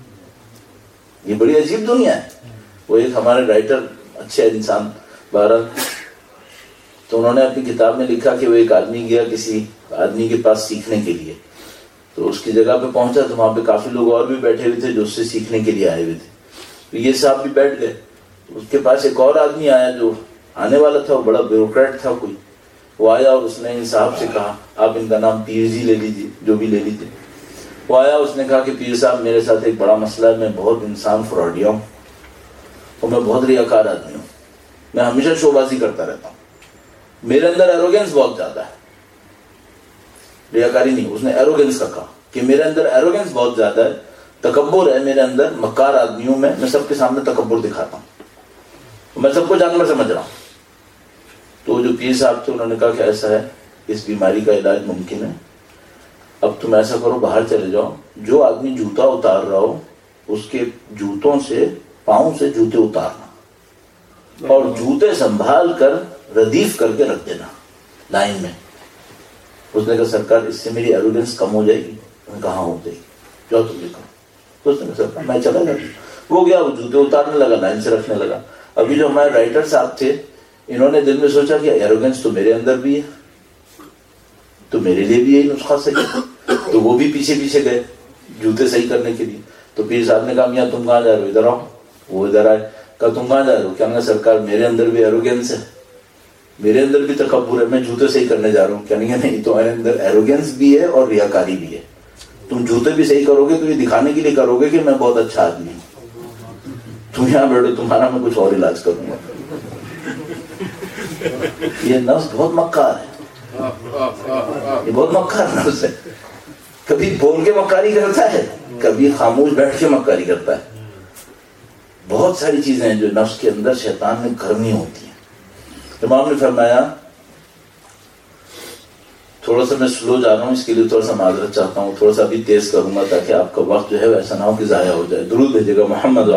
یہ بڑی عجیب دنیا ہے. وہ ایک ہمارے رائٹر اچھے انسان بہرحال، تو انہوں نے اپنی کتاب میں لکھا کہ وہ ایک آدمی گیا کسی آدمی کے پاس سیکھنے کے لیے. تو اس کی جگہ پہ پہنچا تو وہاں پہ کافی لوگ اور بھی بیٹھے ہوئے تھے جو اس سے سیکھنے کے لیے آئے ہوئے تھے. تو یہ صاحب بھی بیٹھ گئے. اس کے پاس ایک اور آدمی آیا جو آنے والا تھا، وہ بڑا بیوروکریٹ تھا کوئی. وہ آیا اور اس نے ان صاحب سے کہا آپ ان کا نام پیر جی لے لیجیے، جو بھی لے لیجیے. وہ آیا، اس نے کہا کہ پیر صاحب میرے ساتھ ایک بڑا مسئلہ ہے، میں بہت انسان فراڈیا ہوں اور میں بہت ریاکار آدمی ہوں، میں ہمیشہ شو بازی کرتا رہتا ہوں، میرے اندر ایروگینس بہت زیادہ ہے. ریاکاری نہیں، اس نے ایروگینس کا کہا کہ میرے اندر ایروگینس بہت زیادہ ہے، تکبر ہے میرے اندر، مکار آدمی ہوں میں سب کے سامنے تکبر دکھاتا ہوں، میں سب کو جانور سمجھ رہا ہوں. تو جو پیر صاحب تھے انہوں نے کہا کہ ایسا ہے، اس بیماری کا علاج ممکن ہے. اب تم ایسا کرو باہر چلے جاؤ، جو آدمی جوتا اتار رہا ہو اس کے جوتوں سے پاؤں سے جوتے اتارنا اور جوتے سنبھال کر ردیف کر کے رکھ دینا لائن میں. اس نے کہا سرکار اس سے میری ایروگینس کم ہو جائے گی؟ انہوں نے کہا ہاں ہو جائے گی، جاؤ تم لکھو. تو اس نے کہا سرکار میں چلا جاتا. وہ گیا، وہ جوتے اتارنے لگا، لائن سے رکھنے لگا. ابھی جو ہمارے رائٹر صاحب تھے انہوں نے دل میں سوچا کہ ایروگینس تو میرے اندر بھی ہے، تو میرے لیے بھی یہی نسخہ صحیح ہے. تو وہ بھی پیچھے پیچھے گئے جوتے صحیح کرنے کے لیے. تو پیر صاحب نے کہا میاں تم کہاں جا رہے ہو؟ ادھر آؤ. وہ ادھر آئے، کہا تم کہاں جا رہے ہو؟ کیا کہا سرکار میرے اندر بھی ایروگینس ہے، میرے اندر بھی تکبر ہے، میں جوتے صحیح کرنے جا رہا ہوں. کیا نہیں، تو میرے اندر ایروگینس بھی ہے اور ریاکاری بھی ہے. تم جوتے بھی صحیح کرو گے تو یہ دکھانے کے لیے کرو گے کہ میں بہت اچھا آدمی ہوں. تم یہاں بیٹھو، تمہارا میں کچھ اور علاج کروں گا. یہ نفس بہت مکار ہے، یہ بہت مکار نفس ہے. کبھی بول کے مکاری کرتا ہے، کبھی خاموش بیٹھ کے مکاری کرتا ہے. بہت ساری چیزیں ہیں جو نفس کے اندر شیطان میں کرنی ہوتی ہیں. امام نے فرمایا، تھوڑا سا میں سلو جا رہا ہوں، اس کے لیے تھوڑا سا معذرت چاہتا ہوں، تھوڑا سا ابھی تیز کروں گا تاکہ آپ کا وقت جو ہے ایسا نہ ہو کہ ضائع ہو جائے. درود بھیجے گا محمد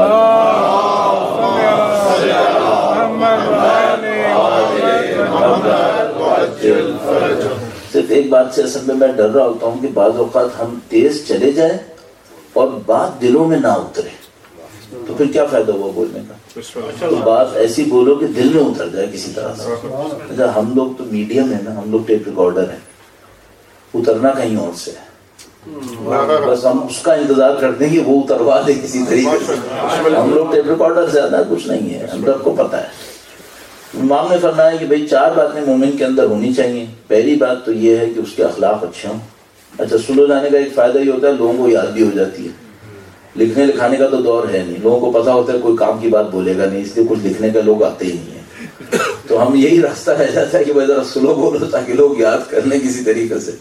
صرف ایک بات سے اصل میں ڈر رہا ہوتا ہوں کہ بعض اوقات ہم تیز چلے جائیں اور بات دلوں میں نہ اترے تو پھر کیا فائدہ ہوا بولنے کا. تو بات ایسی بولو کہ دل میں اتر جائے کسی طرح سے. اچھا ہم لوگ تو میڈیم ہے نا، ہم لوگ ٹیپ ریکارڈر ہیں، اترنا کہیں اور سے ہے، بس ہم اس کا انتظار کرتے ہیں کہ وہ اتروا دے کسی طریقے سے. ہم لوگ ٹیپ ریکارڈر زیادہ کچھ نہیں ہے، اندر کو پتہ ہے. امام نے فرمایا کہ بھئی 4 باتیں مومن کے اندر ہونی چاہیے. پہلی بات تو یہ ہے کہ اس کے اخلاق اچھے ہوں. اچھا سلو جانے کا ایک فائدہ یہ ہوتا ہے لوگوں کو یاد بھی ہو جاتی ہے. لکھنے لکھانے کا تو دور ہے نہیں، لوگوں کو پتا ہوتا ہے کوئی کام کی بات بولے گا نہیں، اس لیے کچھ لکھنے کا لوگ آتے ہی نہیں ہیں. تو ہم یہی راستہ رہ جاتا ہے کہ بھائی ذرا سلو بولو تاکہ لوگ یاد کر لیں کسی طریقے سے.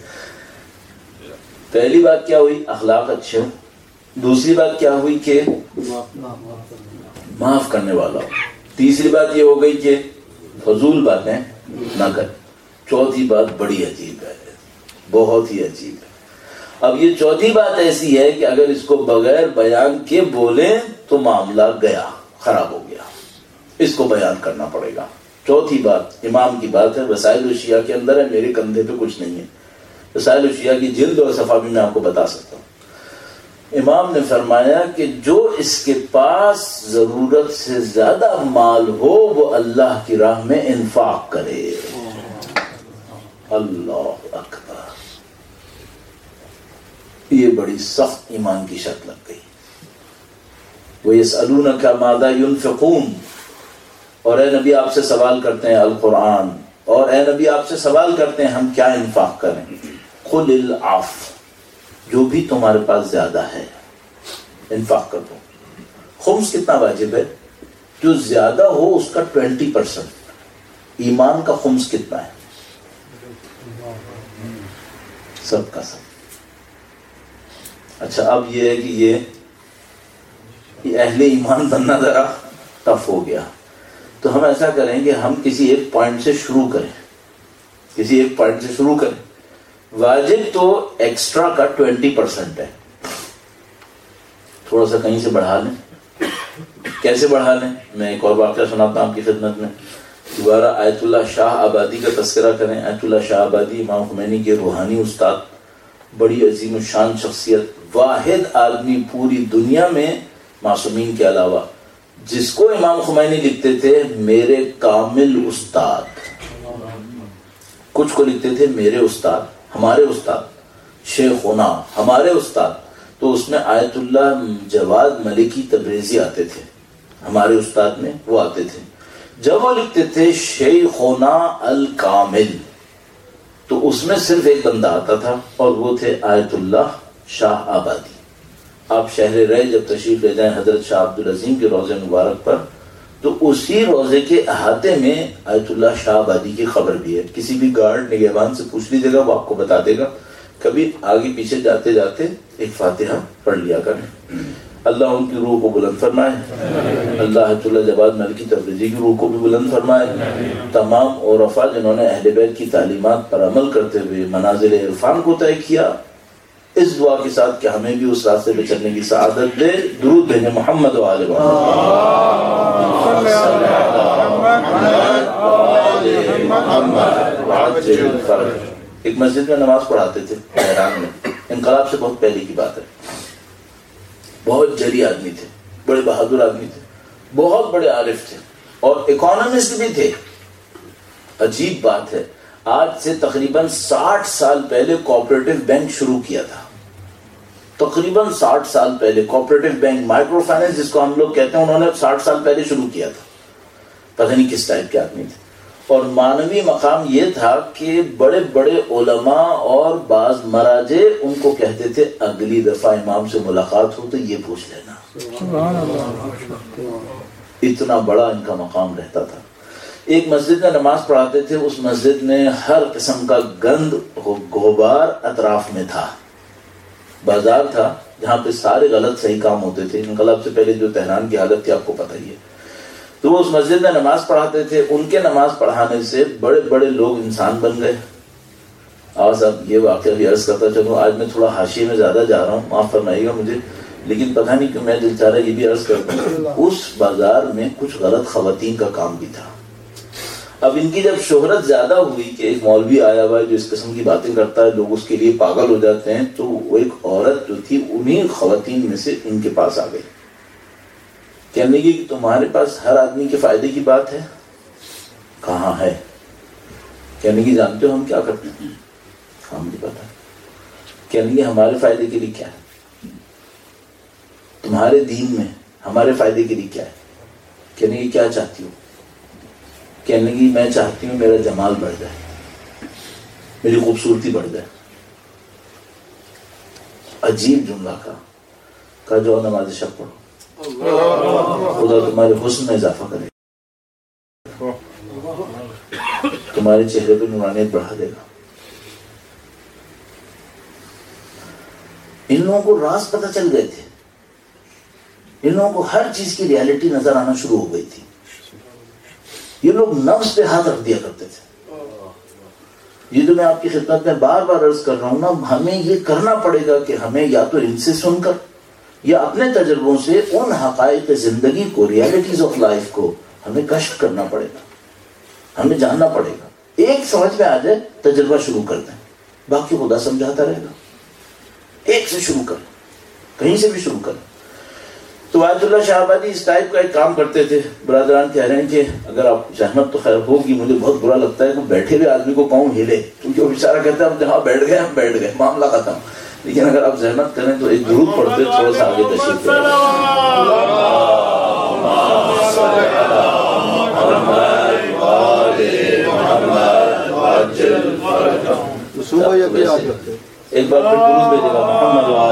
پہلی بات کیا ہوئی؟ اخلاق اچھے ہوں. دوسری بات کیا ہوئی کہ معاف کرنے والا ہو. تیسری بات یہ ہو گئی کہ فضول باتیں نہ کریں. چوتھی بات بڑی عجیب ہے، بہت ہی عجیب ہے. اب یہ چوتھی بات ایسی ہے کہ اگر اس کو بغیر بیان کے بولیں تو معاملہ گیا، خراب ہو گیا، اس کو بیان کرنا پڑے گا. چوتھی بات امام کی بات ہے، وسائل الشیعہ کے اندر ہے، میرے کندھے پہ کچھ نہیں ہے. وسائل الشیعہ کی جلد اور صفحہ بھی میں آپ کو بتا سکتا ہوں. امام نے فرمایا کہ جو اس کے پاس ضرورت سے زیادہ مال ہو وہ اللہ کی راہ میں انفاق کرے. اللہ اکبر. یہ بڑی سخت ایمان کی شرط لگ گئی. وَيَسْأَلُونَكَ مَاذَا يُنْفِقُونَ، اور اے نبی آپ سے سوال کرتے ہیں القرآن، اور اے نبی آپ سے سوال کرتے ہیں ہم کیا انفاق کریں. قُلِ الْعَفْوَ، جو بھی تمہارے پاس زیادہ ہے انفاق کر دو. خمس کتنا واجب ہے؟ جو زیادہ ہو اس کا 20%. ایمان کا خمس کتنا ہے؟ سب کا سب. اچھا اب یہ ہے کہ یہ اہل ایمان بننا ذرا ٹف ہو گیا. تو ہم ایسا کریں کہ ہم کسی ایک پوائنٹ سے شروع کریں. واجب تو ایکسٹرا کا 20% ہے. تھوڑا سا کہیں سے بڑھا لیں. کیسے بڑھا لیں؟ میں ایک اور واقعہ سناتا ہوں آپ کی خدمت میں. دوبارہ آیت اللہ شاہ آبادی کا تذکرہ کریں. آیت اللہ شاہ آبادی امام خمینی کے روحانی استاد، بڑی عظیم الشان شخصیت، واحد آدمی پوری دنیا میں معصومین کے علاوہ جس کو امام خمینی لکھتے تھے میرے کامل استاد، کچھ کو لکھتے تھے میرے استاد، ہمارے استاد، شیخنا ہمارے استاد. تو اس میں آیت اللہ جواد ملکی تبریزی آتے تھے، ہمارے استاد میں وہ آتے تھے. جب وہ لکھتے تھے شیخنا الکامل تو اس میں صرف ایک بندہ آتا تھا اور وہ تھے آیت اللہ شاہ آبادی. آپ شہر رے جب تشریف لے جائیں حضرت شاہ عبدالعظیم کے روضے مبارک پر تو اسی روضے کے احاطے میں آیت اللہ شاہ آبادی کی خبر بھی ہے. کسی بھی گارڈ نگہبان سے پوچھ لیجیے گا وہ آپ کو بتا دے گا. کبھی آگے پیچھے جاتے جاتے ایک فاتحہ پڑھ لیا کریں. اللہ ان کی روح کو بلند فرمائے. اللہ آیت اللہ جواد ملکی تبریزی کی روح کو بھی بلند فرمائے. تمام عرفاء جنہوں نے اہل بیت کی تعلیمات پر عمل کرتے ہوئے منازل عرفان کو طے کیا، اس دعا کے ساتھ کہ ہمیں بھی اس راستے پہ چلنے کی سعادت دے. درود بھیجیں محمد و آل محمد. ایک مسجد میں نماز پڑھاتے تھے حیران میں، انقلاب سے بہت پہلے کی بات ہے. بہت جری آدمی تھے، بڑے بہادر آدمی تھے، بہت بڑے عارف تھے اور اکانومسٹ بھی تھے. عجیب بات ہے، آج سے تقریباً 60 سال پہلے کوآپریٹو بینک شروع کیا تھا. تقریباً 60 سال پہلے کوآپریٹو بینک، مائکرو فائنینس جس کو ہم لوگ کہتے ہیں، انہوں نے 60 سال پہلے شروع کیا تھا. پتہ نہیں کس ٹائپ کے آدمی تھے. اور معنوی مقام یہ تھا کہ بڑے بڑے علماء اور بعض مراجع ان کو کہتے تھے اگلی دفعہ امام سے ملاقات ہو تو یہ پوچھ لینا. اتنا بڑا ان کا مقام رہتا تھا. ایک مسجد میں نماز پڑھاتے تھے، اس مسجد میں ہر قسم کا گند غبار اطراف میں تھا. بازار تھا جہاں پہ سارے غلط صحیح کام ہوتے تھے. انقلاب سے پہلے جو تہران کی حالت تھی آپ کو پتہ ہی ہے. تو وہ اس مسجد میں نماز پڑھاتے تھے. ان کے نماز پڑھانے سے بڑے بڑے لوگ انسان بن گئے. آج اب یہ واقعہ بھی عرض کرتا چلوں. آج میں تھوڑا حاشیے میں زیادہ جا رہا ہوں، معاف فرمائیے گا مجھے، لیکن پتہ نہیں کہ میں دل چاہ رہا یہ بھی عرض کرتا ہوں. اس بازار میں کچھ غلط خواتین کا کام بھی تھا. اب ان کی جب شہرت زیادہ ہوئی کہ ایک مولوی آیا ہوا ہے جو اس قسم کی باتیں کرتا ہے، لوگ اس کے لیے پاگل ہو جاتے ہیں، تو وہ ایک عورت جو تھی انہی خواتین میں سے ان کے پاس آ گئی. کہنے لگی کہ تمہارے پاس ہر آدمی کے فائدے کی بات ہے. کہاں ہے؟ کہنے لگی جانتے ہو ہم کیا کرتے ہیں؟ ہاں مجھے پتا. کہنے لگی ہمارے فائدے کے لیے کیا ہے؟ تمہارے دین میں ہمارے فائدے کے لیے کیا ہے؟ کہنے لگی کیا چاہتی ہو؟ کہنے لگی میں چاہتی ہوں میرا جمال بڑھ جائے، میری خوبصورتی بڑھ جائے. عجیب جملہ کہا جو نماز شب پڑھو، خدا تمہارے حسن میں اضافہ کرے، تمہارے چہرے پہ نورانیت بڑھا دے گا. ان لوگوں کو راز پتہ چل گئے تھے. ان لوگوں کو ہر چیز کی ریالٹی نظر آنا شروع ہو گئی تھی. یہ لوگ نفس پہ ہاتھ رکھ دیا کرتے تھے. یہ جو میں آپ کی خدمت میں بار بار عرض کر رہا ہوں نا، ہمیں یہ کرنا پڑے گا کہ ہمیں یا تو ان سے سن کر یا اپنے تجربوں سے ان حقائق زندگی کو، ریالٹیز آف لائف کو ہمیں کشف کرنا پڑے گا، ہمیں جاننا پڑے گا. ایک سمجھ میں آ جائے تجربہ شروع کر دیں، باقی خدا سمجھاتا رہے گا. ایک سے شروع کر، کہیں سے بھی شروع کر. تو آیت اللہ شاہ آبادی اس ٹائپ کا ایک کام کرتے تھے. برادران کہہ رہے ہیں کہ اگر آپ زحمت تو خیر ہوگی، مجھے بہت برا لگتا ہے کہ بیٹھے ہوئے آدمی کو پاؤں ہلے، کیونکہ وہ بیچارہ کہتا ہے اب جہاں بیٹھ گئے ہم بیٹھ گئے، معاملہ ختم. لیکن اگر آپ زحمت کریں تو ایک درود پڑھتے تھوڑا سا آگے تشریف ایک بار پھر درود بھیجے گا محمد وآل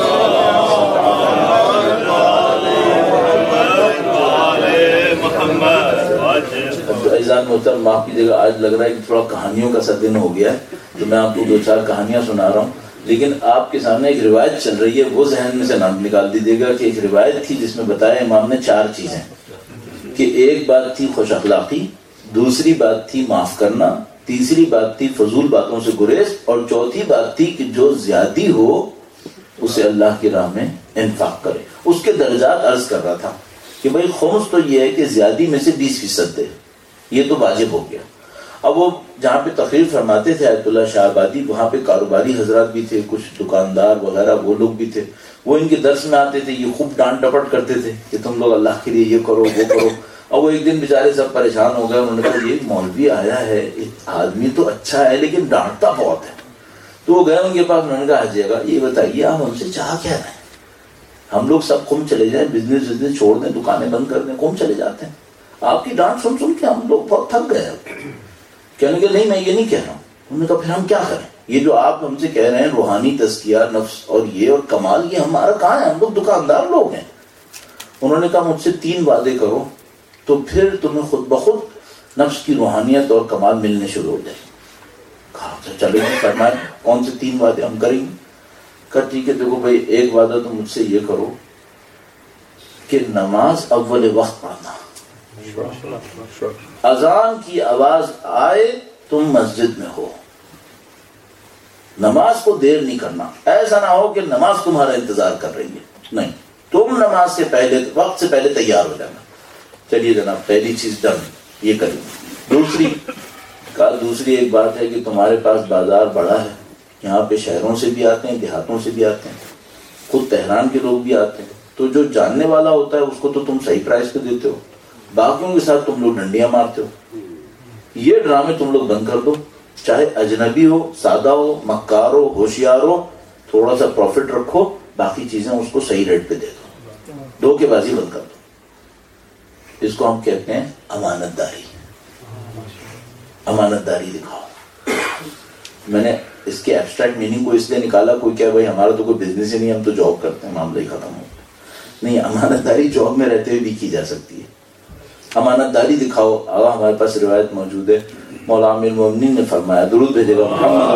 عزیزان محترم معاف کیجیے گا، آج لگ رہا ہے کہ تھوڑا کہانیوں کا سا دن ہو گیا ہے، تو میں آپ کو 2-4 کہانیاں سنا رہا ہوں، لیکن آپ کے سامنے ایک روایت چل رہی ہے، وہ ذہن میں سے نام نکال دیجیے گا کہ ایک روایت تھی جس میں بتایا امام نے 4 چیزیں، کہ ایک بات تھی خوش اخلاقی، دوسری بات تھی معاف کرنا، تیسری بات تھی فضول باتوں سے گریز، اور چوتھی بات تھی کہ جو زیادی ہو اسے اللہ کی راہ میں انفاق کرے۔ اس کے درجات عرض کر رہا تھا کہ بھائی خمس تو یہ ہے کہ زیادی میں سے 20% دے، یہ تو واجب ہو گیا۔ اب وہ جہاں پہ تقریر فرماتے تھے آیت اللہ شاہ آبادی، وہاں پہ کاروباری حضرات بھی تھے، کچھ دکاندار وغیرہ وہ لوگ بھی تھے، وہ ان کے درس میں آتے تھے، یہ خوب ڈانٹ ڈپٹ کرتے تھے کہ تم لوگ اللہ کے لیے یہ کرو وہ کرو۔ اور وہ ایک دن بیچارے سب پریشان ہو گئے، انہوں نے کہا یہ مولوی آیا ہے، آدمی تو اچھا ہے لیکن ڈانٹتا بہت ہے۔ تو وہ گئے ان کے پاس، انہوں نے کہا حاجی آقا یہ بتائیے آپ ہم سے چاہ کیا رہے ہیں؟ ہم لوگ سب قم چلے جائیں، بزنس چھوڑ دیں، دکانیں بند کر دیں، قم چلے جاتے ہیں، آپ کی ڈانٹ سن سن کے ہم لوگ بہت تھک گئے ہیں۔ کہنے کہ نہیں میں یہ نہیں کہہ رہا ہوں۔ انہوں نے کہا پھر ہم کیا کریں؟ یہ جو آپ ہم سے کہہ رہے ہیں روحانی تزکیہ نفس اور یہ اور کمال، یہ ہمارا کہاں ہے؟ ہم لوگ دکاندار لوگ ہیں۔ انہوں نے کہا مجھ سے 3 وعدے کرو تو پھر تمہیں خود بخود نفس کی روحانیت اور کمال ملنے شروع ہو جائے۔ کہا چلے فرمائیں کون سے 3 وعدے ہم کریں گے؟ کہا ٹھیک ہے دیکھو بھائی، ایک وعدہ تو مجھ سے یہ کرو کہ نماز اول وقت پڑھنا، اذان کی آواز آئے تم مسجد میں ہو، نماز کو دیر نہیں کرنا، ایسا نہ ہو کہ نماز تمہارا انتظار کر رہی ہے، نہیں، تم نماز سے پہلے وقت سے پہلے تیار ہو جانا۔ چلیے جناب پہلی چیز ڈن، یہ کریں۔ دوسری ایک بات ہے کہ تمہارے پاس بازار بڑا ہے، یہاں پہ شہروں سے بھی آتے ہیں، دیہاتوں سے بھی آتے ہیں، خود تہران کے لوگ بھی آتے ہیں، تو جو جاننے والا ہوتا ہے اس کو تو تم صحیح پرائس پہ دیتے ہو، باقیوں کے ساتھ تم لوگ ڈنڈیاں مارتے ہو۔ یہ ڈرامے تم لوگ بند کر دو، چاہے اجنبی ہو، سادہ ہو، مکار ہو، ہوشیار ہو، تھوڑا سا پروفٹ رکھو، باقی چیزیں اس کو صحیح ریٹ پہ دے دو، دھوکے بازی بند کر دو۔ اس کو ہم کہتے ہیں امانت داری۔ امانت داری دکھاؤ۔ میں نے اس کے ایبسٹریکٹ میننگ کو اس لیے نکالا، کوئی کہے بھائی ہمارا تو کوئی بزنس ہی نہیں، ہم تو جاب کرتے ہیں، معاملہ ہی ختم ہو۔ نہیں، امانت داری جاب میں رہتے ہوئے بھی کی جا سکتی ہے۔ امانت داری دکھاؤ۔ آگا ہمارے پاس روایت موجود ہے، مولا امیر المومنین نے فرمایا، درود بھیجے گا محمد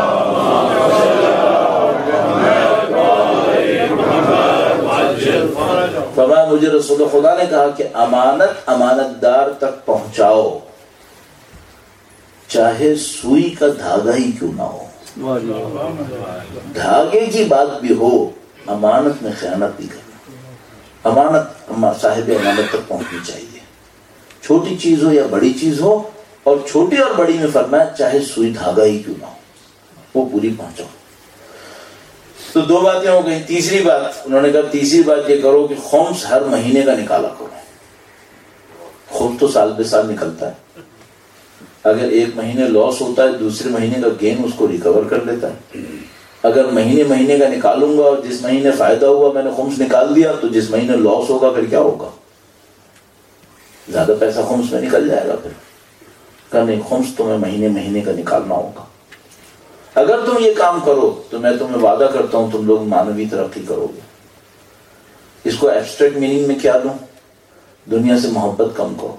فرمایا مجھے رسول خدا نے کہا کہ امانت دار تک پہنچاؤ، چاہے سوئی کا دھاگا ہی کیوں نہ ہو، دھاگے کی بات بھی ہو، امانت میں خیانت نہیں کرنا۔ امانت صاحب امانت تک پہنچنی چاہیے، چھوٹی چیز ہو یا بڑی چیز ہو، اور چھوٹی اور بڑی میں فرمایا چاہے سوئی دھاگا ہی کیوں نہ ہو، وہ پوری پہنچاؤ۔ تو 2 باتیں ہو گئی۔ تیسری بات انہوں نے کہا، تیسری بات یہ کرو کہ خمس ہر مہینے کا نکالا کرو۔ خمس تو سال بے سال نکلتا ہے، اگر ایک مہینے لاس ہوتا ہے دوسرے مہینے کا گین اس کو ریکور کر لیتا ہے۔ اگر مہینے کا نکالوں گا اور جس مہینے فائدہ ہوا میں نے خمس نکال دیا، تو جس مہینے لاس ہوگا پھر کیا ہوگا؟ زیادہ پیسہ خمس میں نکل جائے گا۔ پھر کہ نہیں، خمس تمہیں مہینے کا نکالنا ہوگا۔ اگر تم یہ کام کرو تو میں تمہیں وعدہ کرتا ہوں تم لوگ مانوی ترقی کرو گے۔ اس کو ایبسٹریکٹ میننگ میں کیا دوں؟ دنیا سے محبت کم کرو،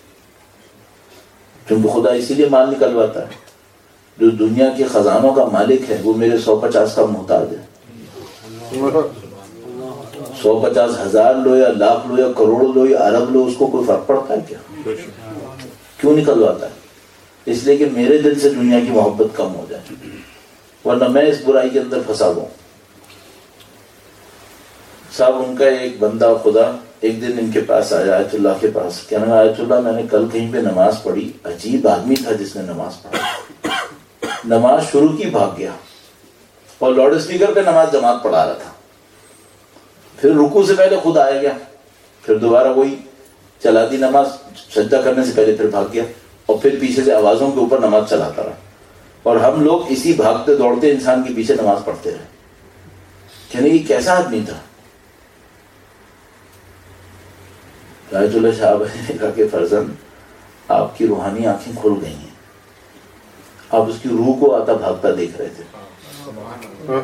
کیونکہ خدا اسی لیے مال نکلواتا ہے۔ جو دنیا کے خزانوں کا مالک ہے وہ میرے 150 کا محتاج ہے۔ 150 ہزار لو یا لاکھ لو یا کروڑ لو یا ارب لو، اس کو کوئی فرق پڑتا ہے کیا؟ کیوں نکلواتا ہے؟ اس لیے کہ میرے دل سے دنیا کی محبت کم ہو جائے، ورنہ میں اس برائی کے اندر پھنسا ہوں۔ صاحب ان کا ایک بندہ خدا ایک دن ان کے پاس آیا، آیت اللہ کے پاس، کہنے لگا آیت اللہ میں نے کل کہیں پہ نماز پڑھی، عجیب آدمی تھا جس نے نماز پڑھی، نماز شروع کی بھاگ گیا اور لاؤڈ اسپیکر پہ نماز جماعت پڑھا رہا تھا، پھر رکوع سے پہلے خود آیا گیا، پھر دوبارہ وہی چلا دی نماز، سجدہ کرنے سے پہلے پھر بھاگ گیا، اور پھر پیچھے سے آوازوں کے اوپر نماز چلاتا رہا، اور ہم لوگ اسی بھاگتے دوڑتے انسان کے پیچھے نماز پڑھتے رہے۔ کہنے یہ کیسا آدمی تھا؟ رایت اللہ شاہ نے کہا کہ فرزند آپ کی روحانی آنکھیں کھل گئی ہیں، آپ اس کی روح کو آتا بھاگتا دیکھ رہے تھے۔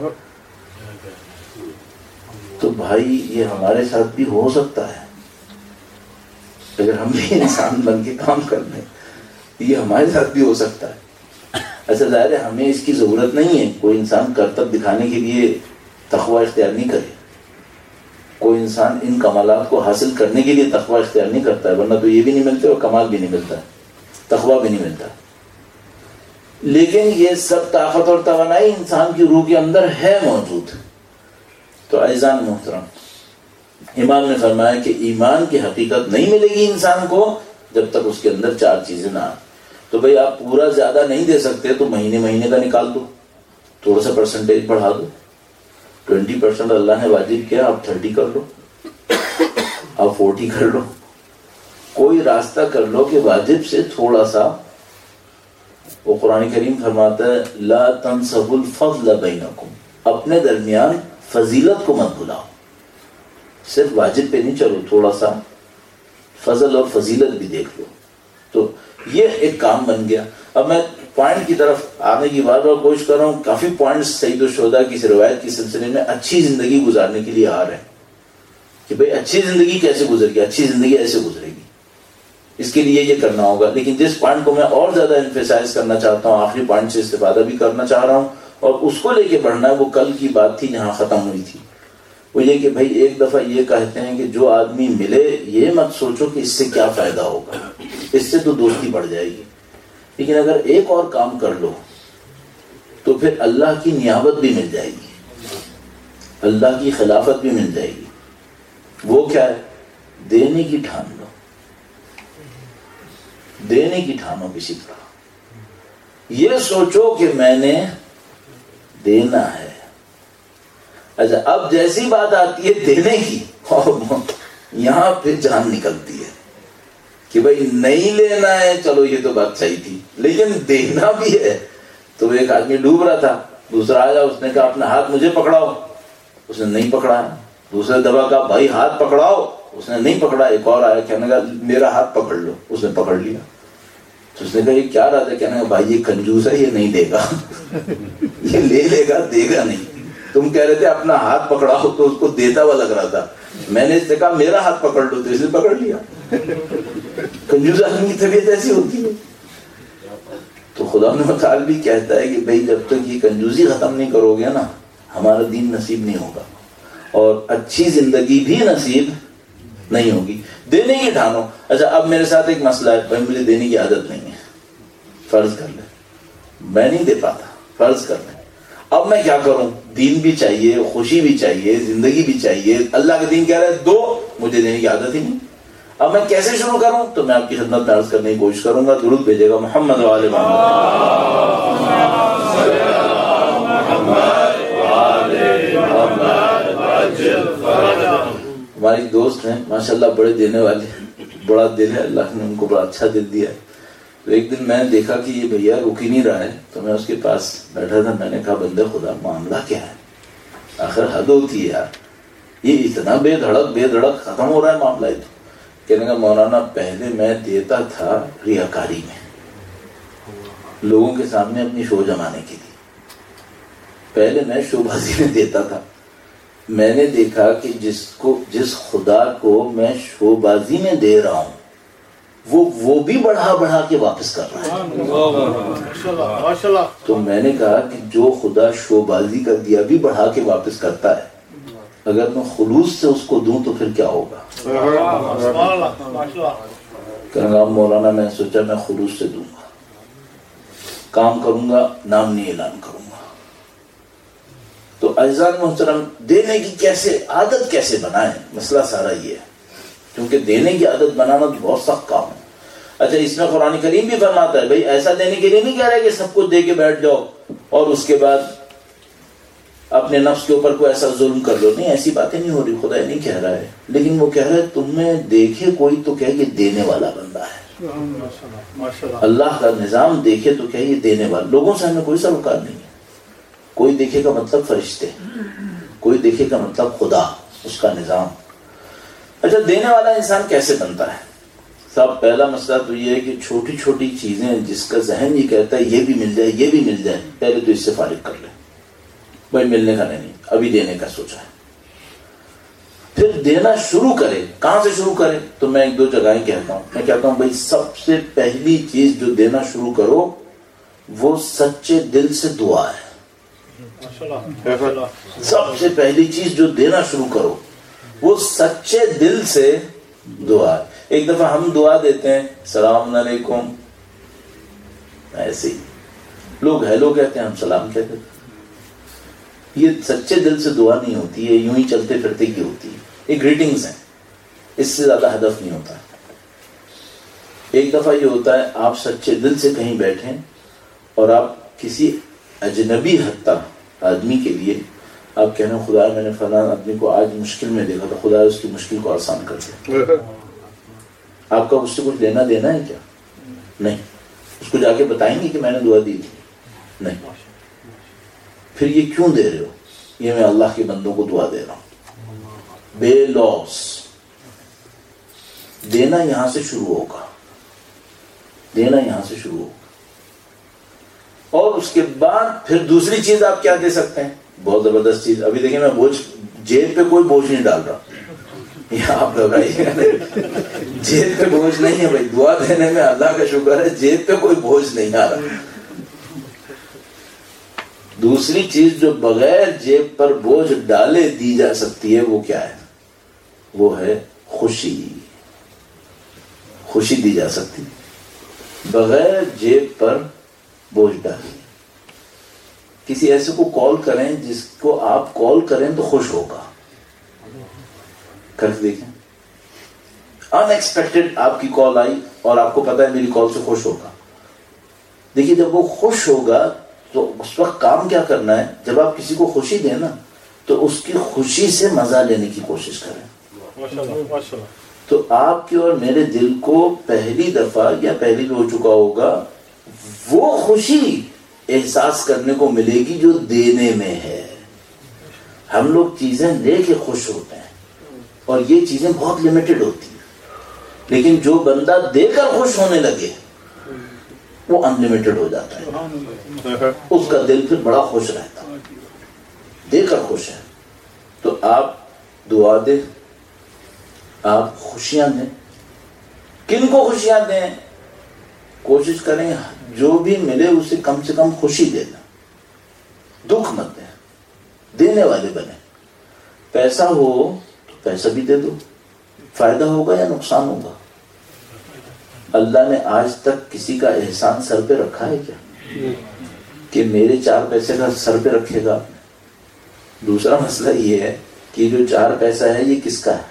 تو بھائی یہ ہمارے ساتھ بھی ہو سکتا ہے اگر ہم بھی انسان بن کے کام کر لیں، یہ ہمارے ساتھ بھی ہو سکتا ہے۔ ایسا ظاہر ہے ہمیں اس کی ضرورت نہیں ہے، کوئی انسان کرتب دکھانے کے لیے تقوی اختیار نہیں کرے، کوئی انسان ان کمالات کو حاصل کرنے کے لیے تقوی اختیار نہیں کرتا ہے، ورنہ تو یہ بھی نہیں ملتے اور کمال بھی نہیں ملتا، تقوی بھی نہیں ملتا۔ لیکن یہ سب طاقت اور توانائی انسان کی روح کے اندر ہے موجود۔ تو عزیزان محترم، امام نے فرمایا کہ ایمان کی حقیقت نہیں ملے گی انسان کو جب تک اس کے اندر چار چیزیں نہ آئیں۔ تو بھئی آپ پورا زیادہ نہیں دے سکتے تو مہینے کا نکال دو، تھوڑا سا پرسنٹیج بڑھا دو، 20% اللہ نے واجب کیا، آپ 30 کر لو، آپ 40 کر لو، کوئی راستہ کر لو کہ واجب سے تھوڑا سا۔ وہ قرآن کریم فرماتا ہے لا تنسبوا الفضل بینکم، اپنے درمیان فضیلت کو مت بھلاؤ، صرف واجب پہ نہیں چلو، تھوڑا سا فضل اور فضیلت بھی دیکھ لو۔ تو یہ ایک کام بن گیا۔ اب میں پوائنٹ کی طرف آنے کی بار بار کوشش کر رہا ہوں، کافی پوائنٹس سید الشہداء کی روایت کے سلسلے میں اچھی زندگی گزارنے کے لیے آ رہے ہیں کہ بھئی اچھی زندگی کیسے گزر گی، اچھی زندگی ایسے گزرے گی، اس کے لیے یہ کرنا ہوگا۔ لیکن جس پوائنٹ کو میں اور زیادہ ایمفیسائز کرنا چاہتا ہوں، آخری پوائنٹ سے استفادہ بھی کرنا چاہ رہا ہوں اور اس کو لے کے بڑھنا ہے، وہ کل کی بات تھی جہاں ختم ہوئی تھی، وہ یہ کہ بھائی ایک دفعہ یہ کہتے ہیں کہ جو آدمی ملے یہ مت سوچو کہ اس سے کیا فائدہ ہوگا، اس سے تو دوستی بڑھ جائے گی، لیکن اگر ایک اور کام کر لو تو پھر اللہ کی نیابت بھی مل جائے گی، اللہ کی خلافت بھی مل جائے گی۔ وہ کیا ہے؟ دینے کی ٹھان لو، دینے کی ٹھانو کسی طرح، یہ سوچو کہ میں نے دینا ہے۔ اچھا اب جیسی بات آتی ہے دینے کی، اور یہاں پھر جان نکلتی ہے کہ بھئی نہیں لینا ہے، چلو یہ تو بات صحیح تھی، لیکن دینا بھی ہے۔ تو ایک آدمی ڈوب رہا تھا، دوسرا آیا، اس نے کہا اپنا ہاتھ مجھے پکڑاؤ، اس نے نہیں پکڑایا۔ دوسرے دفعہ کہا بھائی ہاتھ پکڑاؤ، اس نے نہیں پکڑا۔ ایک اور آیا، کہنے کا میرا ہاتھ پکڑ لو، اس نے پکڑ لیا۔ تو اس نے کہا یہ کیا رہا تھا؟ کہنے کا بھائی یہ کنجوس ہے، یہ نہیں دے گا، یہ لے لے گا، دے گا نہیں۔ تم کہہ رہے تھے اپنا ہاتھ پکڑاؤ تو اس کو دیتا ہوا لگ رہا تھا، میں نے اس سے کہا میرا ہاتھ پکڑ لو تو اس نے پکڑ لیا۔ کنجوس آدمی کی طبیعت ایسی ہوتی ہے۔ تو خدا متعال بھی کہتا ہے کہ بھئی جب تک یہ کنجوسی ختم نہیں کرو گے نا، ہمارا دین نصیب نہیں ہوگا اور اچھی زندگی بھی نصیب نہیں ہوگی۔ دینے کی ٹھانو۔ اچھا اب میرے ساتھ ایک مسئلہ ہے، بھائی مجھے دینے کی عادت نہیں ہے، فرض کر لیں میں نہیں دے پاتا، فرض کر لیں، اب میں کیا کروں؟ دین بھی چاہیے، خوشی بھی چاہیے، زندگی بھی چاہیے، اللہ کا دین کہہ رہا ہے دو، مجھے دینے کی عادت ہی نہیں، اب میں کیسے شروع کروں؟ تو میں آپ کی خدمت میں عرض کرنے کی کوشش کروں گا، درود بھیجے گا محمد و آل ہمارے ایک دوست ہیں ماشاءاللہ بڑے دینے والے، بڑا دل ہے، اللہ نے ان کو بڑا اچھا دل دیا ہے۔ تو ایک دن میں نے دیکھا کہ یہ بھیا رک ہی نہیں رہا ہے، تو میں اس کے پاس بیٹھا تھا، میں نے کہا بندے خدا معاملہ کیا ہے؟ آخر حد ہوتی ہے یار، یہ اتنا بے دھڑک ختم ہو رہا ہے معاملہ۔ تو کہنے کا مولانا پہلے میں دیتا تھا ریاکاری میں، لوگوں کے سامنے اپنی شو جمانے کے لیے، پہلے میں شو بازی میں دیتا تھا، میں نے دیکھا کہ جس خدا کو میں شو بازی میں دے رہا ہوں وہ بھی بڑھا کے واپس کر رہا ہے۔ تو میں نے کہا کہ جو خدا شو بازی کا دیا بھی بڑھا کے واپس کرتا ہے، اگر میں خلوص سے اس کو دوں تو پھر کیا ہوگا؟ کہنے گا مولانا میں سوچا میں خلوص سے دوں گا، کام کروں گا، نام نہیں اعلان کروں گا۔ تو عزیزان محترم، دینے کی کیسے عادت کیسے بنائیں؟ مسئلہ سارا یہ ہے، کیونکہ دینے کی عادت بنانا تو بہت سخت کام ہے۔ اچھا اس میں قرآن کریم بھی فرماتا ہے بھائی ایسا دینے کے لیے نہیں کہہ رہا ہے کہ سب کچھ دے کے بیٹھ جاؤ اور اس کے بعد اپنے نفس کے اوپر کوئی ایسا ظلم کر لو، نہیں، ایسی باتیں نہیں ہو رہی، خدا نہیں کہہ رہا ہے، لیکن وہ کہہ رہا ہے تم میں دیکھے کوئی تو کہ یہ دینے والا بندہ ہے، اللہ کا نظام دیکھے تو کہ یہ دینے والا۔ لوگوں سے ہمیں کوئی سروکار نہیں ہے، کوئی دیکھے کا مطلب فرشتے، کوئی دیکھے کا مطلب خدا، اس کا نظام. اچھا دینے والا انسان کیسے بنتا ہے؟ صاحب پہلا مسئلہ تو یہ ہے کہ چھوٹی چھوٹی چیزیں جس کا ذہن یہ کہتا ہے یہ بھی مل جائے یہ بھی مل جائے، پہلے تو اس سے فارغ کر لے. بھائی ملنے کا نہیں، ابھی دینے کا سوچا ہے. پھر دینا شروع کرے. کہاں سے شروع کرے؟ تو میں ایک دو جگہیں کہتا ہوں. میں کہتا ہوں بھائی سب سے پہلی چیز جو دینا شروع کرو وہ سچے دل سے دعا ہے. سب سے پہلی چیز جو دینا شروع کرو وہ سچے دل سے دعا ہے. ایک دفعہ ہم دعا دیتے ہیں السلام علیکم، ایسے ہی لوگ ہیلو کہتے ہیں، ہم سلام کہتے ہیں. یہ سچے دل سے دعا نہیں ہوتی ہے، یوں ہی چلتے پھرتے کی ہوتی ہے. یہ گریٹنگز ہیں، اس سے زیادہ ہدف نہیں ہوتا. ایک دفعہ یہ ہوتا ہے آپ سچے دل سے کہیں بیٹھیں اور آپ کسی اجنبی حتی آدمی کے لیے آپ کہنا خدا میں نے فلاں آدمی کو آج مشکل میں دیکھا تھا، خدا اس کی مشکل کو آسان کر دے. آپ کا اس سے کچھ لینا دینا ہے کیا؟ نہیں. اس کو جا کے بتائیں گے کہ میں نے دعا دی تھی؟ نہیں. پھر یہ کیوں دے رہے ہو؟ یہ میں اللہ کے بندوں کو دعا دے رہا ہوں. بے لوس دینا یہاں سے شروع ہوگا، دینا یہاں سے شروع ہوگا. اور اس کے بعد پھر دوسری چیز آپ کیا دے سکتے ہیں؟ بہت زبردست چیز. ابھی دیکھیں میں بوجھ، جیب پہ کوئی بوجھ نہیں ڈال رہا، یہ آپ گھبرائیے گا نہیں. جیب پہ بوجھ نہیں ہے بھائی، دعا دینے میں اللہ کا شکر ہے جیب پہ کوئی بوجھ نہیں آ رہا. دوسری چیز جو بغیر جیب پر بوجھ ڈالے دی جا سکتی ہے وہ کیا ہے؟ وہ ہے خوشی. خوشی دی جا سکتی بغیر جیب پر بوجھ ڈالے. کسی ایسے کو کال کریں جس کو آپ کال کریں تو خوش ہوگا. کر کے دیکھیں، ان ایکسپیکٹڈ آپ کی کال آئی اور آپ کو پتا ہے میری کال سے خوش ہوگا. دیکھیے جب وہ خوش ہوگا تو اس وقت کام کیا کرنا ہے؟ جب آپ کسی کو خوشی دیں نا تو اس کی خوشی سے مزہ لینے کی کوشش کریں. تو آپ کے اور میرے دل کو پہلی دفعہ یا پہلی بھی ہو چکا ہوگا وہ خوشی احساس کرنے کو ملے گی جو دینے میں ہے. ہم لوگ چیزیں لے کے خوش ہوتے ہیں اور یہ چیزیں بہت لمیٹڈ ہوتی ہیں، لیکن جو بندہ دے کر خوش ہونے لگے وہ انلمیٹڈ ہو جاتا ہے. اس کا دل پھر بڑا خوش رہتا ہے، دے کر خوش ہے. تو آپ دعا دیں، آپ خوشیاں دیں. کن کو خوشیاں دیں؟ کوشش کریں جو بھی ملے اسے کم سے کم خوشی دینا، دکھ مت دیں. دینے والے بنے. پیسہ ہو تو پیسہ بھی دے دو، فائدہ ہوگا یا نقصان ہوگا؟ اللہ نے آج تک کسی کا احسان سر پہ رکھا ہے کیا کہ میرے 4 پیسے کا سر پہ رکھے گا؟ دوسرا مسئلہ یہ ہے کہ جو 4 پیسہ ہے یہ کس کا ہے؟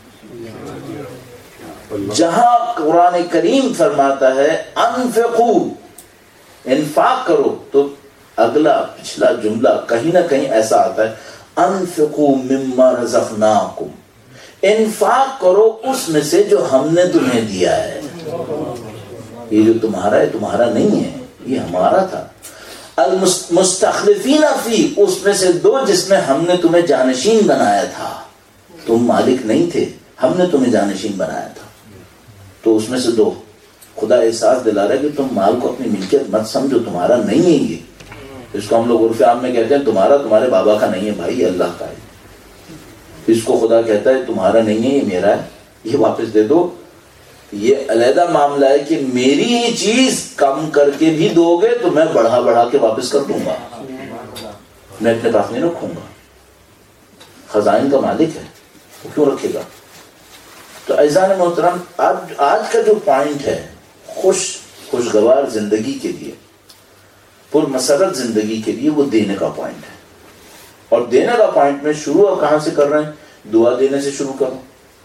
جہاں قرآن کریم فرماتا ہے انفقو، انفاق کرو، تو اگلا پچھلا جملہ کہیں نہ کہیں ایسا آتا ہے انفقو مما رزقناکم، انفاق کرو اس میں سے جو ہم نے تمہیں دیا ہے. یہ جو تمہارا ہے تمہارا نہیں ہے، یہ ہمارا تھا. المستخلفین فی، اس میں سے دو جس میں ہم نے تمہیں جانشین بنایا تھا. تم مالک نہیں تھے، ہم نے تمہیں جانشین بنایا تھا. تو اس میں سے 2 خدا احساس دلا رہا ہے کہ تم مال کو اپنی ملکیت مت سمجھو، تمہارا نہیں ہے یہ. اس کو ہم لوگ عرف عام میں کہتے ہیں تمہارا تمہارے بابا کا نہیں ہے بھائی، اللہ کا ہے. اس کو خدا کہتا ہے تمہارا نہیں ہے یہ میرا ہے، یہ واپس دے دو. یہ علیحدہ معاملہ ہے کہ میری ہی چیز کم کر کے بھی دو گے تو میں بڑھا بڑھا کے واپس کر دوں گا، میں اپنے پاس نہیں رکھوں گا. خزائن کا مالک ہے، وہ کیوں رکھے گا؟ تو اعزان محترم، آج کا جو پوائنٹ ہے خوشگوار زندگی کے لیے، پرمسرت زندگی کے لیے، وہ دینے کا پوائنٹ ہے. اور دینے کا پوائنٹ میں شروع آپ کہاں سے کر رہے ہیں؟ دعا دینے سے شروع کرو،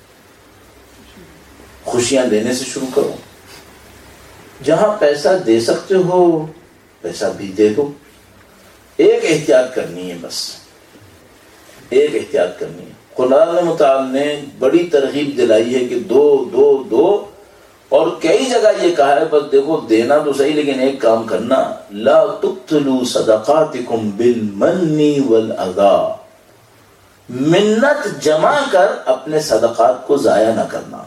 خوشیاں دینے سے شروع کرو. جہاں پیسہ دے سکتے ہو پیسہ بھی دے دو. ایک احتیاط کرنی ہے، بس ایک احتیاط کرنی ہے. قرآن متعال نے بڑی ترغیب دلائی ہے کہ دو دو دو، اور کئی جگہ یہ کہا ہے بس دیکھو دینا تو صحیح لیکن ایک کام کرنا، لا تبطلوا صدقاتکم بالمن والاذى، منت جمع کر اپنے صدقات کو ضائع نہ کرنا.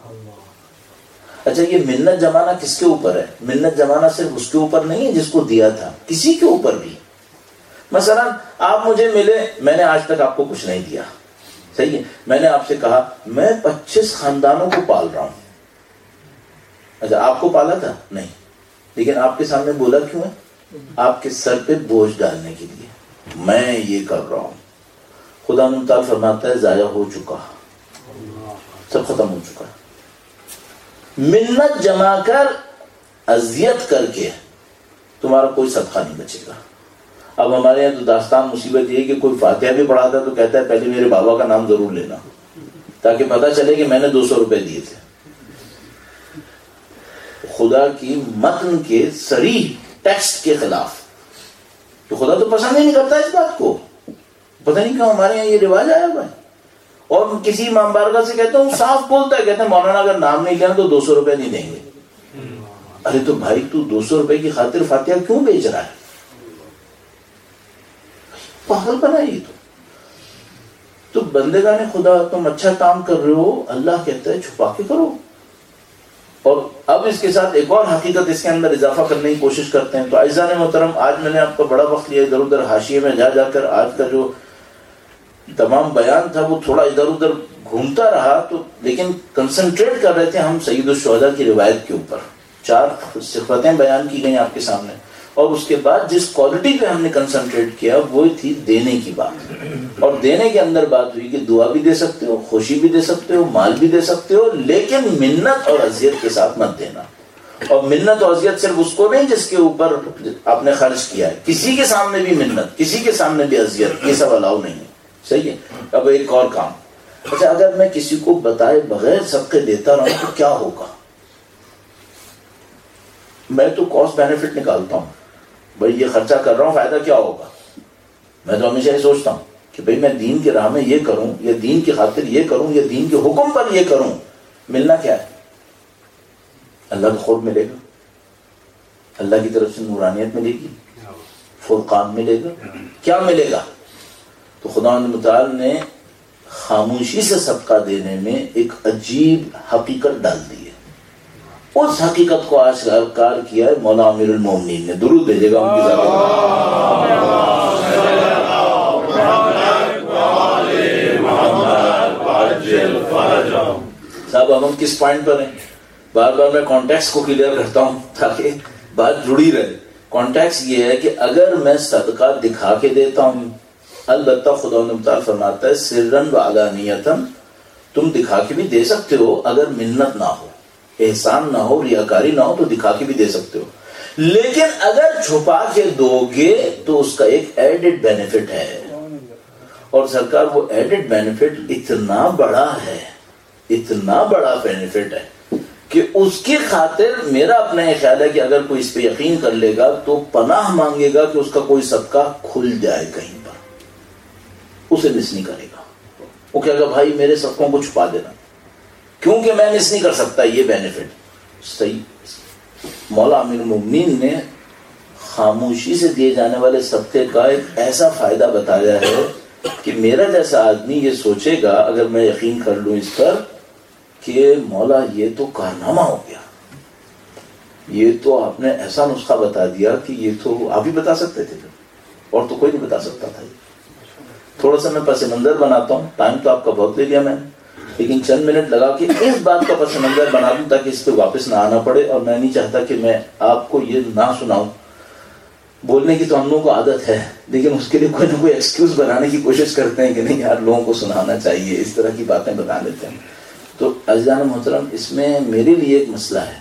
اچھا یہ منت جمانا کس کے اوپر ہے؟ منت جمانا صرف اس کے اوپر نہیں ہے جس کو دیا تھا، کسی کے اوپر بھی. مثلا آپ مجھے ملے، میں نے آج تک آپ کو کچھ نہیں دیا، صحیح ہے، میں نے آپ سے کہا میں 25 خاندانوں کو پال رہا ہوں. اچھا آپ کو پالا تھا؟ نہیں، لیکن آپ کے سامنے بولا کیوں ہے؟ آپ کے سر پہ بوجھ ڈالنے کے لیے میں یہ کر رہا ہوں. خدا تعالیٰ فرماتا ہے ضائع ہو چکا، سب ختم ہو چکا. منت جمع کر اذیت کر کے تمہارا کوئی صدقہ نہیں بچے گا. اب ہمارے یہاں تو داستان مصیبت یہ ہے کہ کوئی فاتحہ بھی پڑھاتا تو کہتا ہے پہلے میرے بابا کا نام ضرور لینا تاکہ پتہ چلے کہ میں نے 200 روپے دیے تھے. خدا کی متن کے صریح ٹیکسٹ کے خلاف. تو خدا تو پسند ہی نہیں کرتا اس بات کو. پتہ نہیں کیوں ہمارے یہاں یہ رواج آیا ہوا ہے. اور کسی امام بارگاہ سے کہتا ہوں صاف بولتا ہے، کہتا ہے مولانا اگر نام نہیں لینا تو 200 روپے نہیں دیں گے. ارے تو بھائی تو 200 روپے کی خاطر فاتحہ کیوں بیچ رہا ہے؟ پاگل بنا یہ تو بندگان خدا تم اچھا کام کر رہے ہو، اللہ کہتا ہے چھپا کے کرو. اور اب اس کے ساتھ ایک اور حقیقت اس کے اندر اضافہ کرنے کی کوشش کرتے ہیں. تو اعزان محترم آج میں نے آپ کا بڑا وقت لیا ادھر ادھر حاشیے میں جا کر، آج کا جو تمام بیان تھا وہ تھوڑا ادھر ادھر گھومتا رہا، تو لیکن کنسنٹریٹ کر رہے تھے ہم سید الشہداء کی روایت کے اوپر. 4 صفتیں بیان کی گئی آپ کے سامنے، اور اس کے بعد جس کوالٹی پہ ہم نے کنسنٹریٹ کیا وہ تھی دینے کی بات. اور دینے کے اندر بات ہوئی کہ دعا بھی دے سکتے ہو، خوشی بھی دے سکتے ہو، مال بھی دے سکتے ہو، لیکن منت اور اذیت کے ساتھ مت دینا. اور منت اور اذیت صرف اس کو نہیں جس کے اوپر آپ نے خرچ کیا ہے، کسی کے سامنے بھی منت، کسی کے سامنے بھی اذیت، یہ سب الاؤ نہیں ہے. صحیح ہے. اب ایک اور کام، اچھا اگر میں کسی کو بتائے بغیر صدقے دیتا رہا ہوں تو کیا ہوگا؟ میں تو کاسٹ بینیفٹ نکالتا ہوں، بھائی یہ خرچہ کر رہا ہوں فائدہ کیا ہوگا. میں تو ہمیشہ یہ سوچتا ہوں کہ بھائی میں دین کی راہ میں یہ کروں، یا دین کی خاطر یہ کروں، یا دین کے حکم پر یہ کروں، ملنا کیا ہے؟ اللہ کا خوف ملے گا، اللہ کی طرف سے نورانیت ملے گی، فرقان ملے گا، کیا ملے گا؟ تو خدا متعال نے خاموشی سے صدقہ دینے میں ایک عجیب حقیقت ڈال دی ہے. اس حقیقت کو آشکار کیا ہے مولا امیر المومنین نے. درود بھیجے گا ان کی ذات صاحب. اب ہم کس پوائنٹ پر ہیں؟ بار بار میں کانٹیکس کو کلیئر کرتا ہوں تاکہ بات جڑی رہے. کانٹیکس یہ ہے کہ اگر میں صدقہ دکھا کے دیتا ہوں، البتہ خدا تعالیٰ فرماتا ہے سرن و علانیتاً، تم دکھا کے بھی دے سکتے ہو اگر منت نہ ہو، احسان نہ ہو، ریاکاری نہ ہو تو دکھا کے بھی دے سکتے ہو. لیکن اگر چھپا کے دو گے تو اس کا ایک ایڈڈ بینیفٹ ہے. اور سرکار وہ ایڈڈ بینیفٹ اتنا بڑا ہے، اتنا بڑا بینیفٹ ہے کہ اس کی خاطر میرا اپنا یہ خیال ہے کہ اگر کوئی اس پہ یقین کر لے گا تو پناہ مانگے گا کہ اس کا کوئی صدقہ کھل جائے کہیں پر، اسے مس نہیں کرے گا. وہ کہے گا بھائی میرے صدقوں کو چھپا دینا، کیونکہ میں مس نہیں کر سکتا یہ بینیفٹ. صحیح. مولا امیر المومنین نے خاموشی سے دیے جانے والے صدقے کا ایک ایسا فائدہ بتایا ہے کہ میرا جیسا آدمی یہ سوچے گا اگر میں یقین کر لوں اس پر کہ مولا یہ تو کارنامہ ہو گیا، یہ تو آپ نے ایسا نسخہ بتا دیا کہ یہ تو آپ ہی بتا سکتے تھے اور تو کوئی نہیں بتا سکتا تھا. تھوڑا سا میں پس منظر بناتا ہوں، ٹائم تو آپ کا بہت لے لیا میں نے، لیکن چند منٹ لگا کے اس بات کا پس منظر بنا دوں تاکہ اس پہ واپس نہ آنا پڑے. اور میں نہیں چاہتا کہ میں آپ کو یہ نہ سناؤں. بولنے کی تو ہم لوگوں کو عادت ہے، لیکن اس کے لیے کوئی نہ کوئی ایکسکیوز بنانے کی کوشش کرتے ہیں کہ نہیں یار لوگوں کو سنانا چاہیے، اس طرح کی باتیں بتا دیتے ہیں. تو عزیزان محترم اس میں میرے لیے ایک مسئلہ ہے.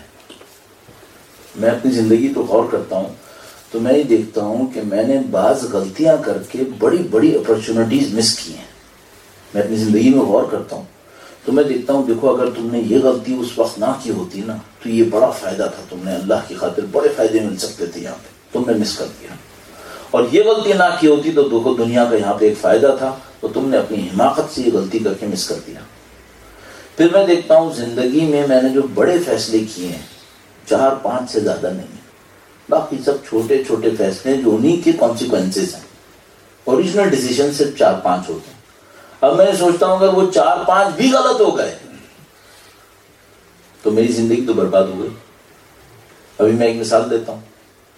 میں اپنی زندگی تو غور کرتا ہوں تو میں یہ دیکھتا ہوں کہ میں نے بعض غلطیاں کر کے بڑی بڑی اپرچونٹیز مس کی ہیں. میں اپنی زندگی میں غور کرتا ہوں تو میں دیکھتا ہوں دیکھو اگر تم نے یہ غلطی اس وقت نہ کی ہوتی نا تو یہ بڑا فائدہ تھا، تم نے اللہ کی خاطر بڑے فائدے مل سکتے تھے، یہاں پہ تم نے مس کر دیا. اور یہ غلطی نہ کی ہوتی تو دیکھو دنیا کا یہاں پہ ایک فائدہ تھا، تو تم نے اپنی حماقت سے یہ غلطی کر کے مس کر دیا. پھر میں دیکھتا ہوں زندگی میں نے جو بڑے فیصلے کیے ہیں 4-5 سے زیادہ نہیں، باقی سب چھوٹے چھوٹے فیصلے جو انہی کے کانسیکوینسز ہیں. اوریجنل ڈیسیژن صرف 4-5 ہوتے ہیں. اب میں سوچتا ہوں اگر وہ 4-5 بھی غلط ہو گئے تو میری زندگی تو برباد ہو گئی. ابھی میں ایک مثال دیتا ہوں.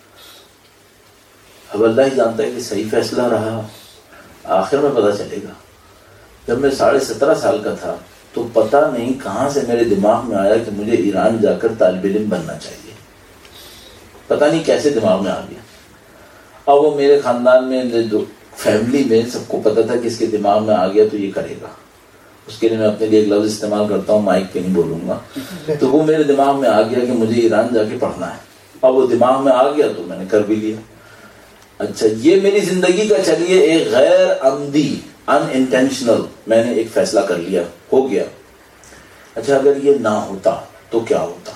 اب اللہ ہی جانتا ہے کہ صحیح فیصلہ رہا آخر میں پتہ چلے گا. جب میں 17.5 سال کا تھا تو پتہ نہیں کہاں سے میرے دماغ میں آیا کہ مجھے ایران جا کر طالب علم بننا چاہیے. پتہ نہیں کیسے دماغ میں آ گیا. اب وہ میرے خاندان میں فیملی میں سب کو پتہ تھا کہ اس کے دماغ میں آ گیا تو یہ کرے گا. اس کے لیے میں اپنے لیے ایک لفظ استعمال کرتا ہوں, مائک پہ نہیں بولوں گا. تو وہ میرے دماغ میں آ گیا کہ مجھے ایران جا کے پڑھنا ہے. اب وہ دماغ میں آ گیا تو میں نے کر بھی لیا. اچھا, یہ میری زندگی کا چلیے ایک غیر عمدی ان انٹینشنل میں نے ایک فیصلہ کر لیا, ہو گیا. اچھا, اگر یہ نہ ہوتا تو کیا ہوتا؟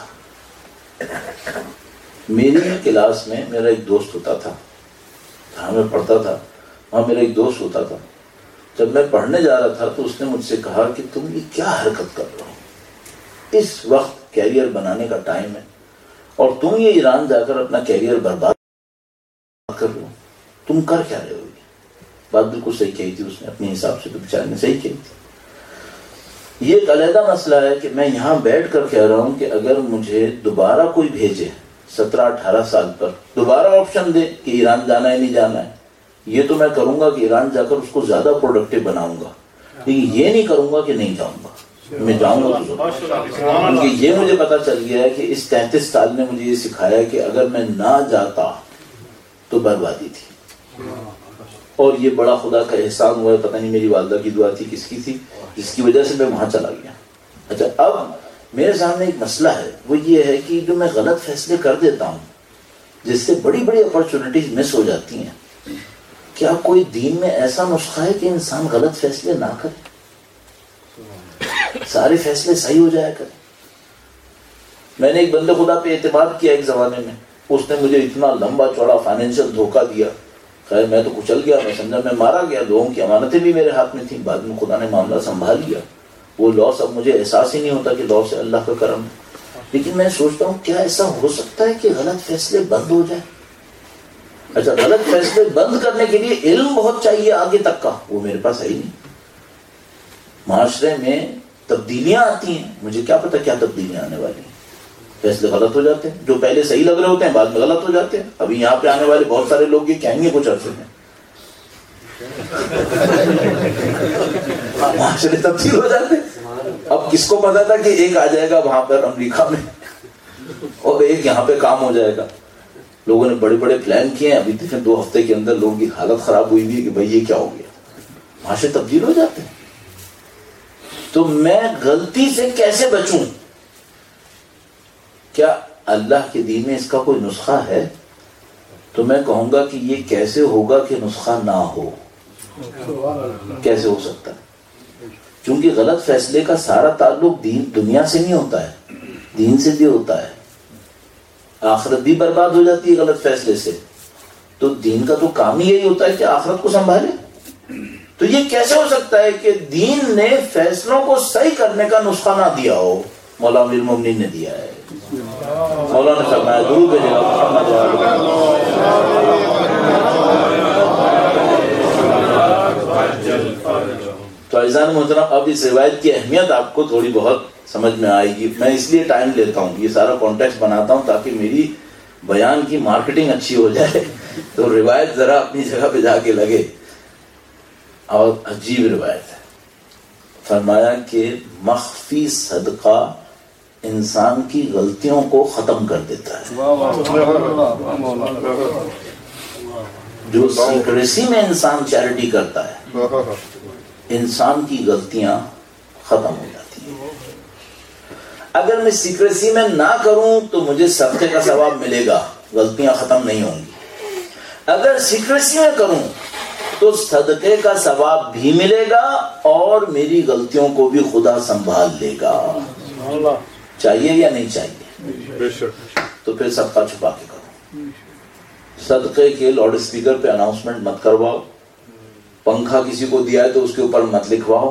میری کلاس میں میرا ایک دوست ہوتا تھا, جہاں میں پڑھتا تھا وہاں میرا ایک دوست ہوتا تھا. جب میں پڑھنے جا رہا تھا تو اس نے مجھ سے کہا کہ تم یہ کیا حرکت کر رہے ہو, اس وقت کیریئر بنانے کا ٹائم ہے اور تم یہ ایران جا کر اپنا کیریئر برباد کر رہے ہو, تم کر کیا رہے ہو؟ بات بالکل صحیح کہی تھی اس نے, اپنے حساب سے تو بیچارے نے صحیح کہی تھی. یہ ایک علیحدہ مسئلہ ہے کہ میں یہاں بیٹھ کر کہہ رہا ہوں کہ اگر مجھے دوبارہ کوئی بھیجے 17-18 سال پر, دوبارہ آپشن دے کہ ایران جانا ہے نہیں جانا ہے, یہ تو میں کروں گا کہ ایران جا کر اس کو زیادہ پروڈکٹیو بناؤں گا, لیکن یہ نہیں کروں گا کہ نہیں جاؤں گا. میں جاؤں گا تو کیونکہ یہ مجھے پتا چل گیا ہے کہ اس 33 سال نے مجھے یہ سکھایا کہ اگر میں نہ جاتا تو بربادی تھی. اور یہ بڑا خدا کا احسان ہوا ہے, پتہ نہیں میری والدہ کی دعا تھی کس کی تھی, جس کی وجہ سے میں وہاں چلا گیا. اچھا, اب میرے سامنے ایک مسئلہ ہے, وہ یہ ہے کہ جو میں غلط فیصلے کر دیتا ہوں جس سے بڑی بڑی اپرچونٹیز مس ہو جاتی ہیں, کیا کوئی دین میں ایسا نسخہ ہے کہ انسان غلط فیصلے نہ کرے, سارے فیصلے صحیح ہو جایا کرے؟ میں نے ایک بندے خدا پہ اعتماد کیا ایک زمانے میں, اس نے مجھے اتنا لمبا چوڑا فائنینشیل دھوکہ دیا. خیر میں تو کچل گیا, میں سمجھا میں مارا گیا, لوگوں کی امانتیں بھی میرے ہاتھ میں تھیں. بعد میں خدا نے معاملہ سنبھال لیا. وہ لاس اب مجھے احساس ہی نہیں ہوتا کہ لاس ہے اللہ کا کرم. لیکن میں سوچتا ہوں کیا ایسا ہو سکتا ہے کہ غلط فیصلے بند ہو جائیں؟ اچھا, غلط فیصلے بند کرنے کے لیے علم بہت چاہیے آگے تک کا, وہ میرے پاس ہے ہی نہیں. معاشرے میں تبدیلیاں آتی ہیں, مجھے کیا پتا کیا تبدیلیاں آنے والی ہیں. فیصلے غلط ہو جاتے ہیں, جو پہلے صحیح لگ رہے ہوتے ہیں بعد میں غلط ہو جاتے ہیں. ابھی یہاں پہ آنے والے بہت سارے لوگ یہ کہیں گے کچھ عرصے میں معاشرے تبدیل ہو جاتے ہیں. اب کس کو پتا تھا کہ ایک آ جائے گا وہاں پر امریکہ میں اور ایک یہاں پہ کام ہو جائے گا. لوگوں نے بڑے بڑے پلان کیے ہیں, ابھی دیکھیں 2 ہفتے کے اندر لوگوں کی حالت خراب ہوئی بھی ہے کہ بھائی یہ کیا ہو گیا. معاشرے تبدیل ہو جاتے ہیں. تو میں غلطی سے کیسے بچوں؟ کیا اللہ کے دین میں اس کا کوئی نسخہ ہے؟ تو میں کہوں گا کہ یہ کیسے ہوگا کہ نسخہ نہ ہو؟ کیسے ہو سکتا ہے؟ چونکہ غلط فیصلے کا سارا تعلق دنیا سے نہیں ہوتا ہے, دین سے بھی ہوتا ہے. آخرت بھی برباد ہو جاتی ہے غلط فیصلے سے. تو دین کا تو کام ہی یہی ہوتا ہے کہ آخرت کو سنبھالے. تو یہ کیسے ہو سکتا ہے کہ دین نے فیصلوں کو صحیح کرنے کا نسخہ نہ دیا ہو؟ مولا امیر المومنین نے دیا ہے. مولا نے فرمایا درود تو عزیزان محترم, اب اس روایت کی اہمیت آپ کو تھوڑی بہت سمجھ میں آئے گی. میں اس لیے ٹائم لیتا ہوں, یہ سارا کانٹیکسٹ بناتا ہوں تاکہ میری بیان کی مارکیٹنگ اچھی ہو جائے, تو روایت ذرا اپنی جگہ پہ جا کے لگے. اور عجیب روایت ہے. فرمایا کہ مخفی صدقہ انسان کی غلطیوں کو ختم کر دیتا ہے. جو سیکریسی میں انسان چیریٹی کرتا ہے, انسان کی غلطیاں ختم ہو جاتی ہیں. اگر میں سیکریسی میں نہ کروں تو مجھے صدقے کا ثواب ملے گا, غلطیاں ختم نہیں ہوں گی. اگر سیکریسی میں کروں تو صدقے کا ثواب بھی ملے گا اور میری غلطیوں کو بھی خدا سنبھال لے گا. چاہیے یا نہیں چاہیے؟ تو پھر صدقہ چھپا کے کرو. صدقے کے لاؤڈ اسپیکر پہ اناؤنسمنٹ مت کرواؤ. پنکھا کسی کو دیا ہے تو اس کے اوپر مت لکھواؤ.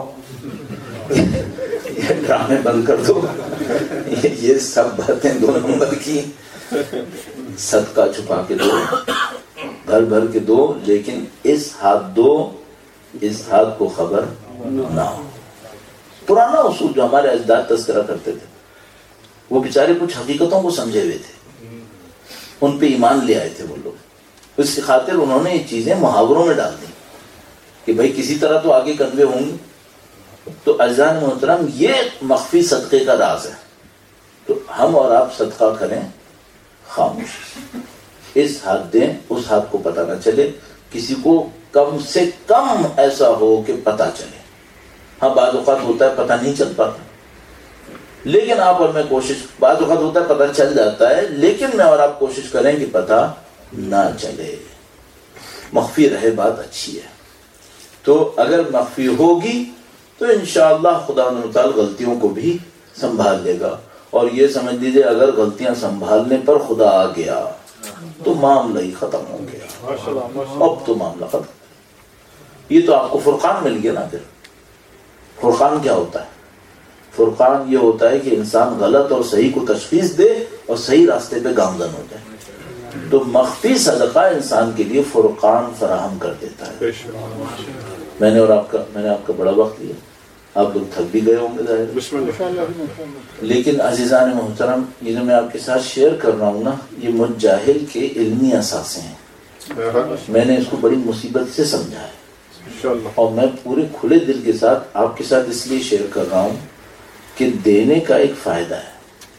یہ ڈرامے بند کر دو. یہ سب باتیں 2 نمبر کی. صدقہ چھپا کے دو, بھر بھر کے دو, لیکن اس ہاتھ دو, اس ہاتھ کو خبر نہ ہو. پرانا اصول جو ہمارے اجداد تذکرہ کرتے تھے، وہ بیچارے کچھ حقیقتوں کو سمجھے ہوئے تھے، ان پہ ایمان لے آئے تھے وہ لوگ. اس کی خاطر انہوں نے یہ چیزیں محاوروں میں ڈال دی کہ بھائی کسی طرح تو آگے کنوے ہوں گے. تو اعزان محترم، یہ مخفی صدقے کا راز ہے. تو ہم اور آپ صدقہ کریں خاموش، اس ہاتھ دیں اس ہاتھ کو پتہ نہ چلے، کسی کو کم سے کم ایسا ہو کہ پتہ چلے. ہاں بعض اوقات ہوتا ہے پتہ نہیں چل پاتا، لیکن آپ اور میں کوشش، بعض اوقات ہوتا ہے پتہ چل جاتا ہے لیکن میں اور آپ کوشش کریں کہ پتہ نہ چلے، مخفی رہے، بات اچھی ہے. تو اگر مخفی ہوگی تو انشاءاللہ خدا تعالی غلطیوں کو بھی سنبھال لے گا. اور یہ سمجھ لیجیے اگر غلطیاں سنبھالنے پر خدا آ گیا تو معاملہ ہی ختم ہو گیا. اب تو معاملہ ختم. یہ تو آپ کو فرقان مل گیا نا. پھر فرقان کیا ہوتا ہے؟ فرقان یہ ہوتا ہے کہ انسان غلط اور صحیح کو تشخیص دے اور صحیح راستے پہ گامزن ہو جائے. تو مخفی صدقہ انسان کے لیے فرقان فراہم کر دیتا ہے. میں نے آپ کا بڑا وقت لیا، آپ لوگ تھک بھی گئے ہوں گے ظاہر، لیکن عزیزان محترم، یہ جو میں آپ کے ساتھ شیئر کر رہا ہوں نا، یہ مجھ جاہل کے علمی اثاثے ہیں. میں نے اس کو بڑی مصیبت سے سمجھا ہے اور میں پورے کھلے دل کے ساتھ آپ کے ساتھ اس لیے شیئر کر رہا ہوں کہ دینے کا ایک فائدہ ہے.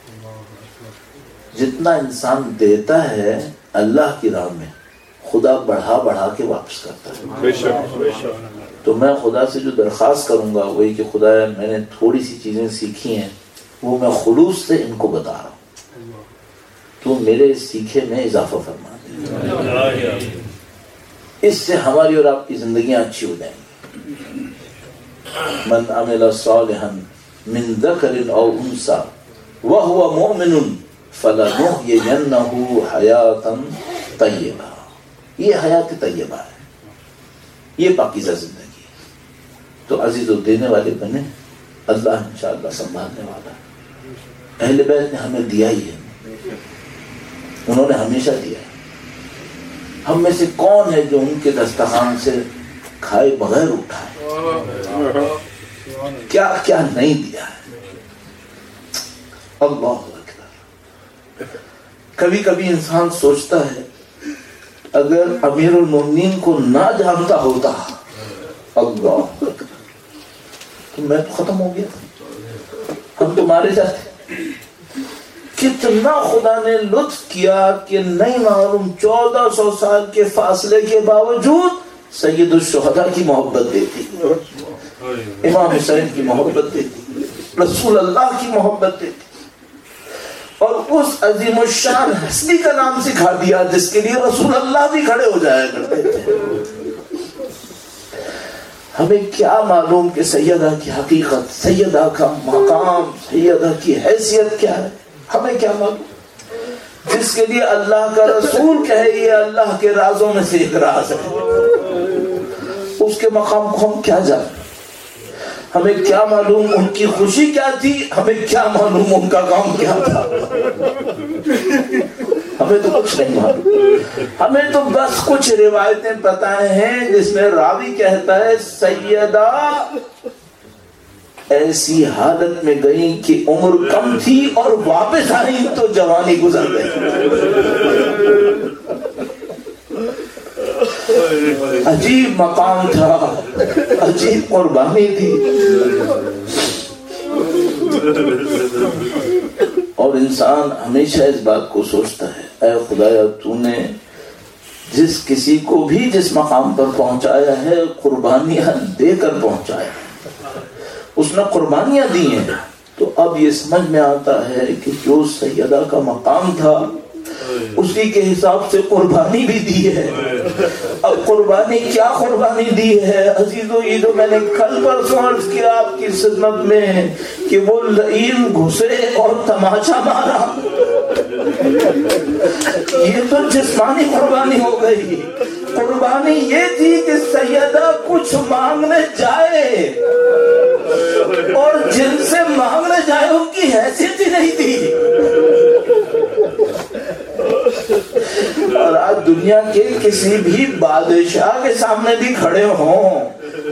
جتنا انسان دیتا ہے اللہ کی راہ میں، خدا بڑھا بڑھا کے واپس کرتا ہے. تو میں خدا سے جو درخواست کروں گا وہی کہ خدا میں نے تھوڑی سی چیزیں سیکھی ہیں، وہ میں خلوص سے ان کو بتا رہا ہوں، تو میرے سیکھے میں اضافہ فرما دے. اس سے ہماری اور آپ کی زندگیاں اچھی ہو جائیں گی. من عمل صالحا من ذکر او انثى وهو مؤمن فلنحيينه حیاتا طیبہ. یہ حیات طیبہ ہے، یہ پاکیزہ زندگی. تو عزیز و دینے والے بنے، اللہ انشاءاللہ سنبھالنے والا. اہل بیت نے ہمیں دیا ہی ہے، انہوں نے ہمیشہ دیا ہے. ہم میں سے کون ہے جو ان کے دسترخوان سے کھائے بغیر اٹھا ہے؟ کیا کیا نہیں دیا ہے. اللہ اکبر. کبھی کبھی انسان سوچتا ہے اگر امیر المومنین کو نہ جانتا ہوتا اللہ تو میں تو ختم ہو گیا، ہم تو مارے جاتے. کتنا خدا نے لطف کیا کہ نہیں معلوم 1400 سال کے فاصلے کے باوجود سید الشہداء کی محبت دیتی، امام حسین کی محبت دیتی، رسول اللہ کی محبت دیتی، اور اس عظیم الشان ہستی کا نام سکھا دیا جس کے لیے رسول اللہ بھی کھڑے ہو جایا کرتے تھے. ہمیں کیا معلوم کہ سیدہ کی حقیقت، سیدہ کا مقام، سیدہ کی حیثیت کیا ہے؟ ہمیں کیا معلوم؟ جس کے لیے اللہ کا رسول کہے یہ اللہ کے رازوں میں سے ایک راز ہے، اس کے مقام کو ہم کیا جانیں؟ ہمیں کیا معلوم ان کی خوشی کیا تھی، ہمیں کیا معلوم ان کا کام کیا تھا. ہمیں تو کچھ نہیں معلوم. ہمیں تو بس کچھ روایتیں پتہ ہیں جس میں راوی کہتا ہے سیدہ ایسی حالت میں گئی کہ عمر کم تھی اور واپس آئی تو جوانی گزر گئی. عجیب مقام تھا، عجیب قربانی تھی. اور انسان ہمیشہ اس بات کو سوچتا ہے اے خدایا تو نے جس کسی کو بھی جس مقام پر پہنچایا ہے قربانیاں دے کر پہنچایا، اس نے قربانیاں دی ہیں. تو اب یہ سمجھ میں آتا ہے کہ جو سیدہ کا مقام تھا اسی کے حساب سے قربانی بھی دی ہے. اب قربانی کیا قربانی دی ہے عزیزو؟ یہ جو میں نے کل پرسوں عرض کیا آپ کی خدمت میں کہ وہ لعین گھسے اور تماشا مارا، یہ تو جسمانی قربانی ہو گئی. قربانی یہ تھی کہ سیدہ کچھ مانگنے جائے اور جن سے مانگنے جائے ان کی حیثیت ہی نہیں تھی. اور آج دنیا کے کسی بھی بادشاہ کے سامنے بھی کھڑے ہوں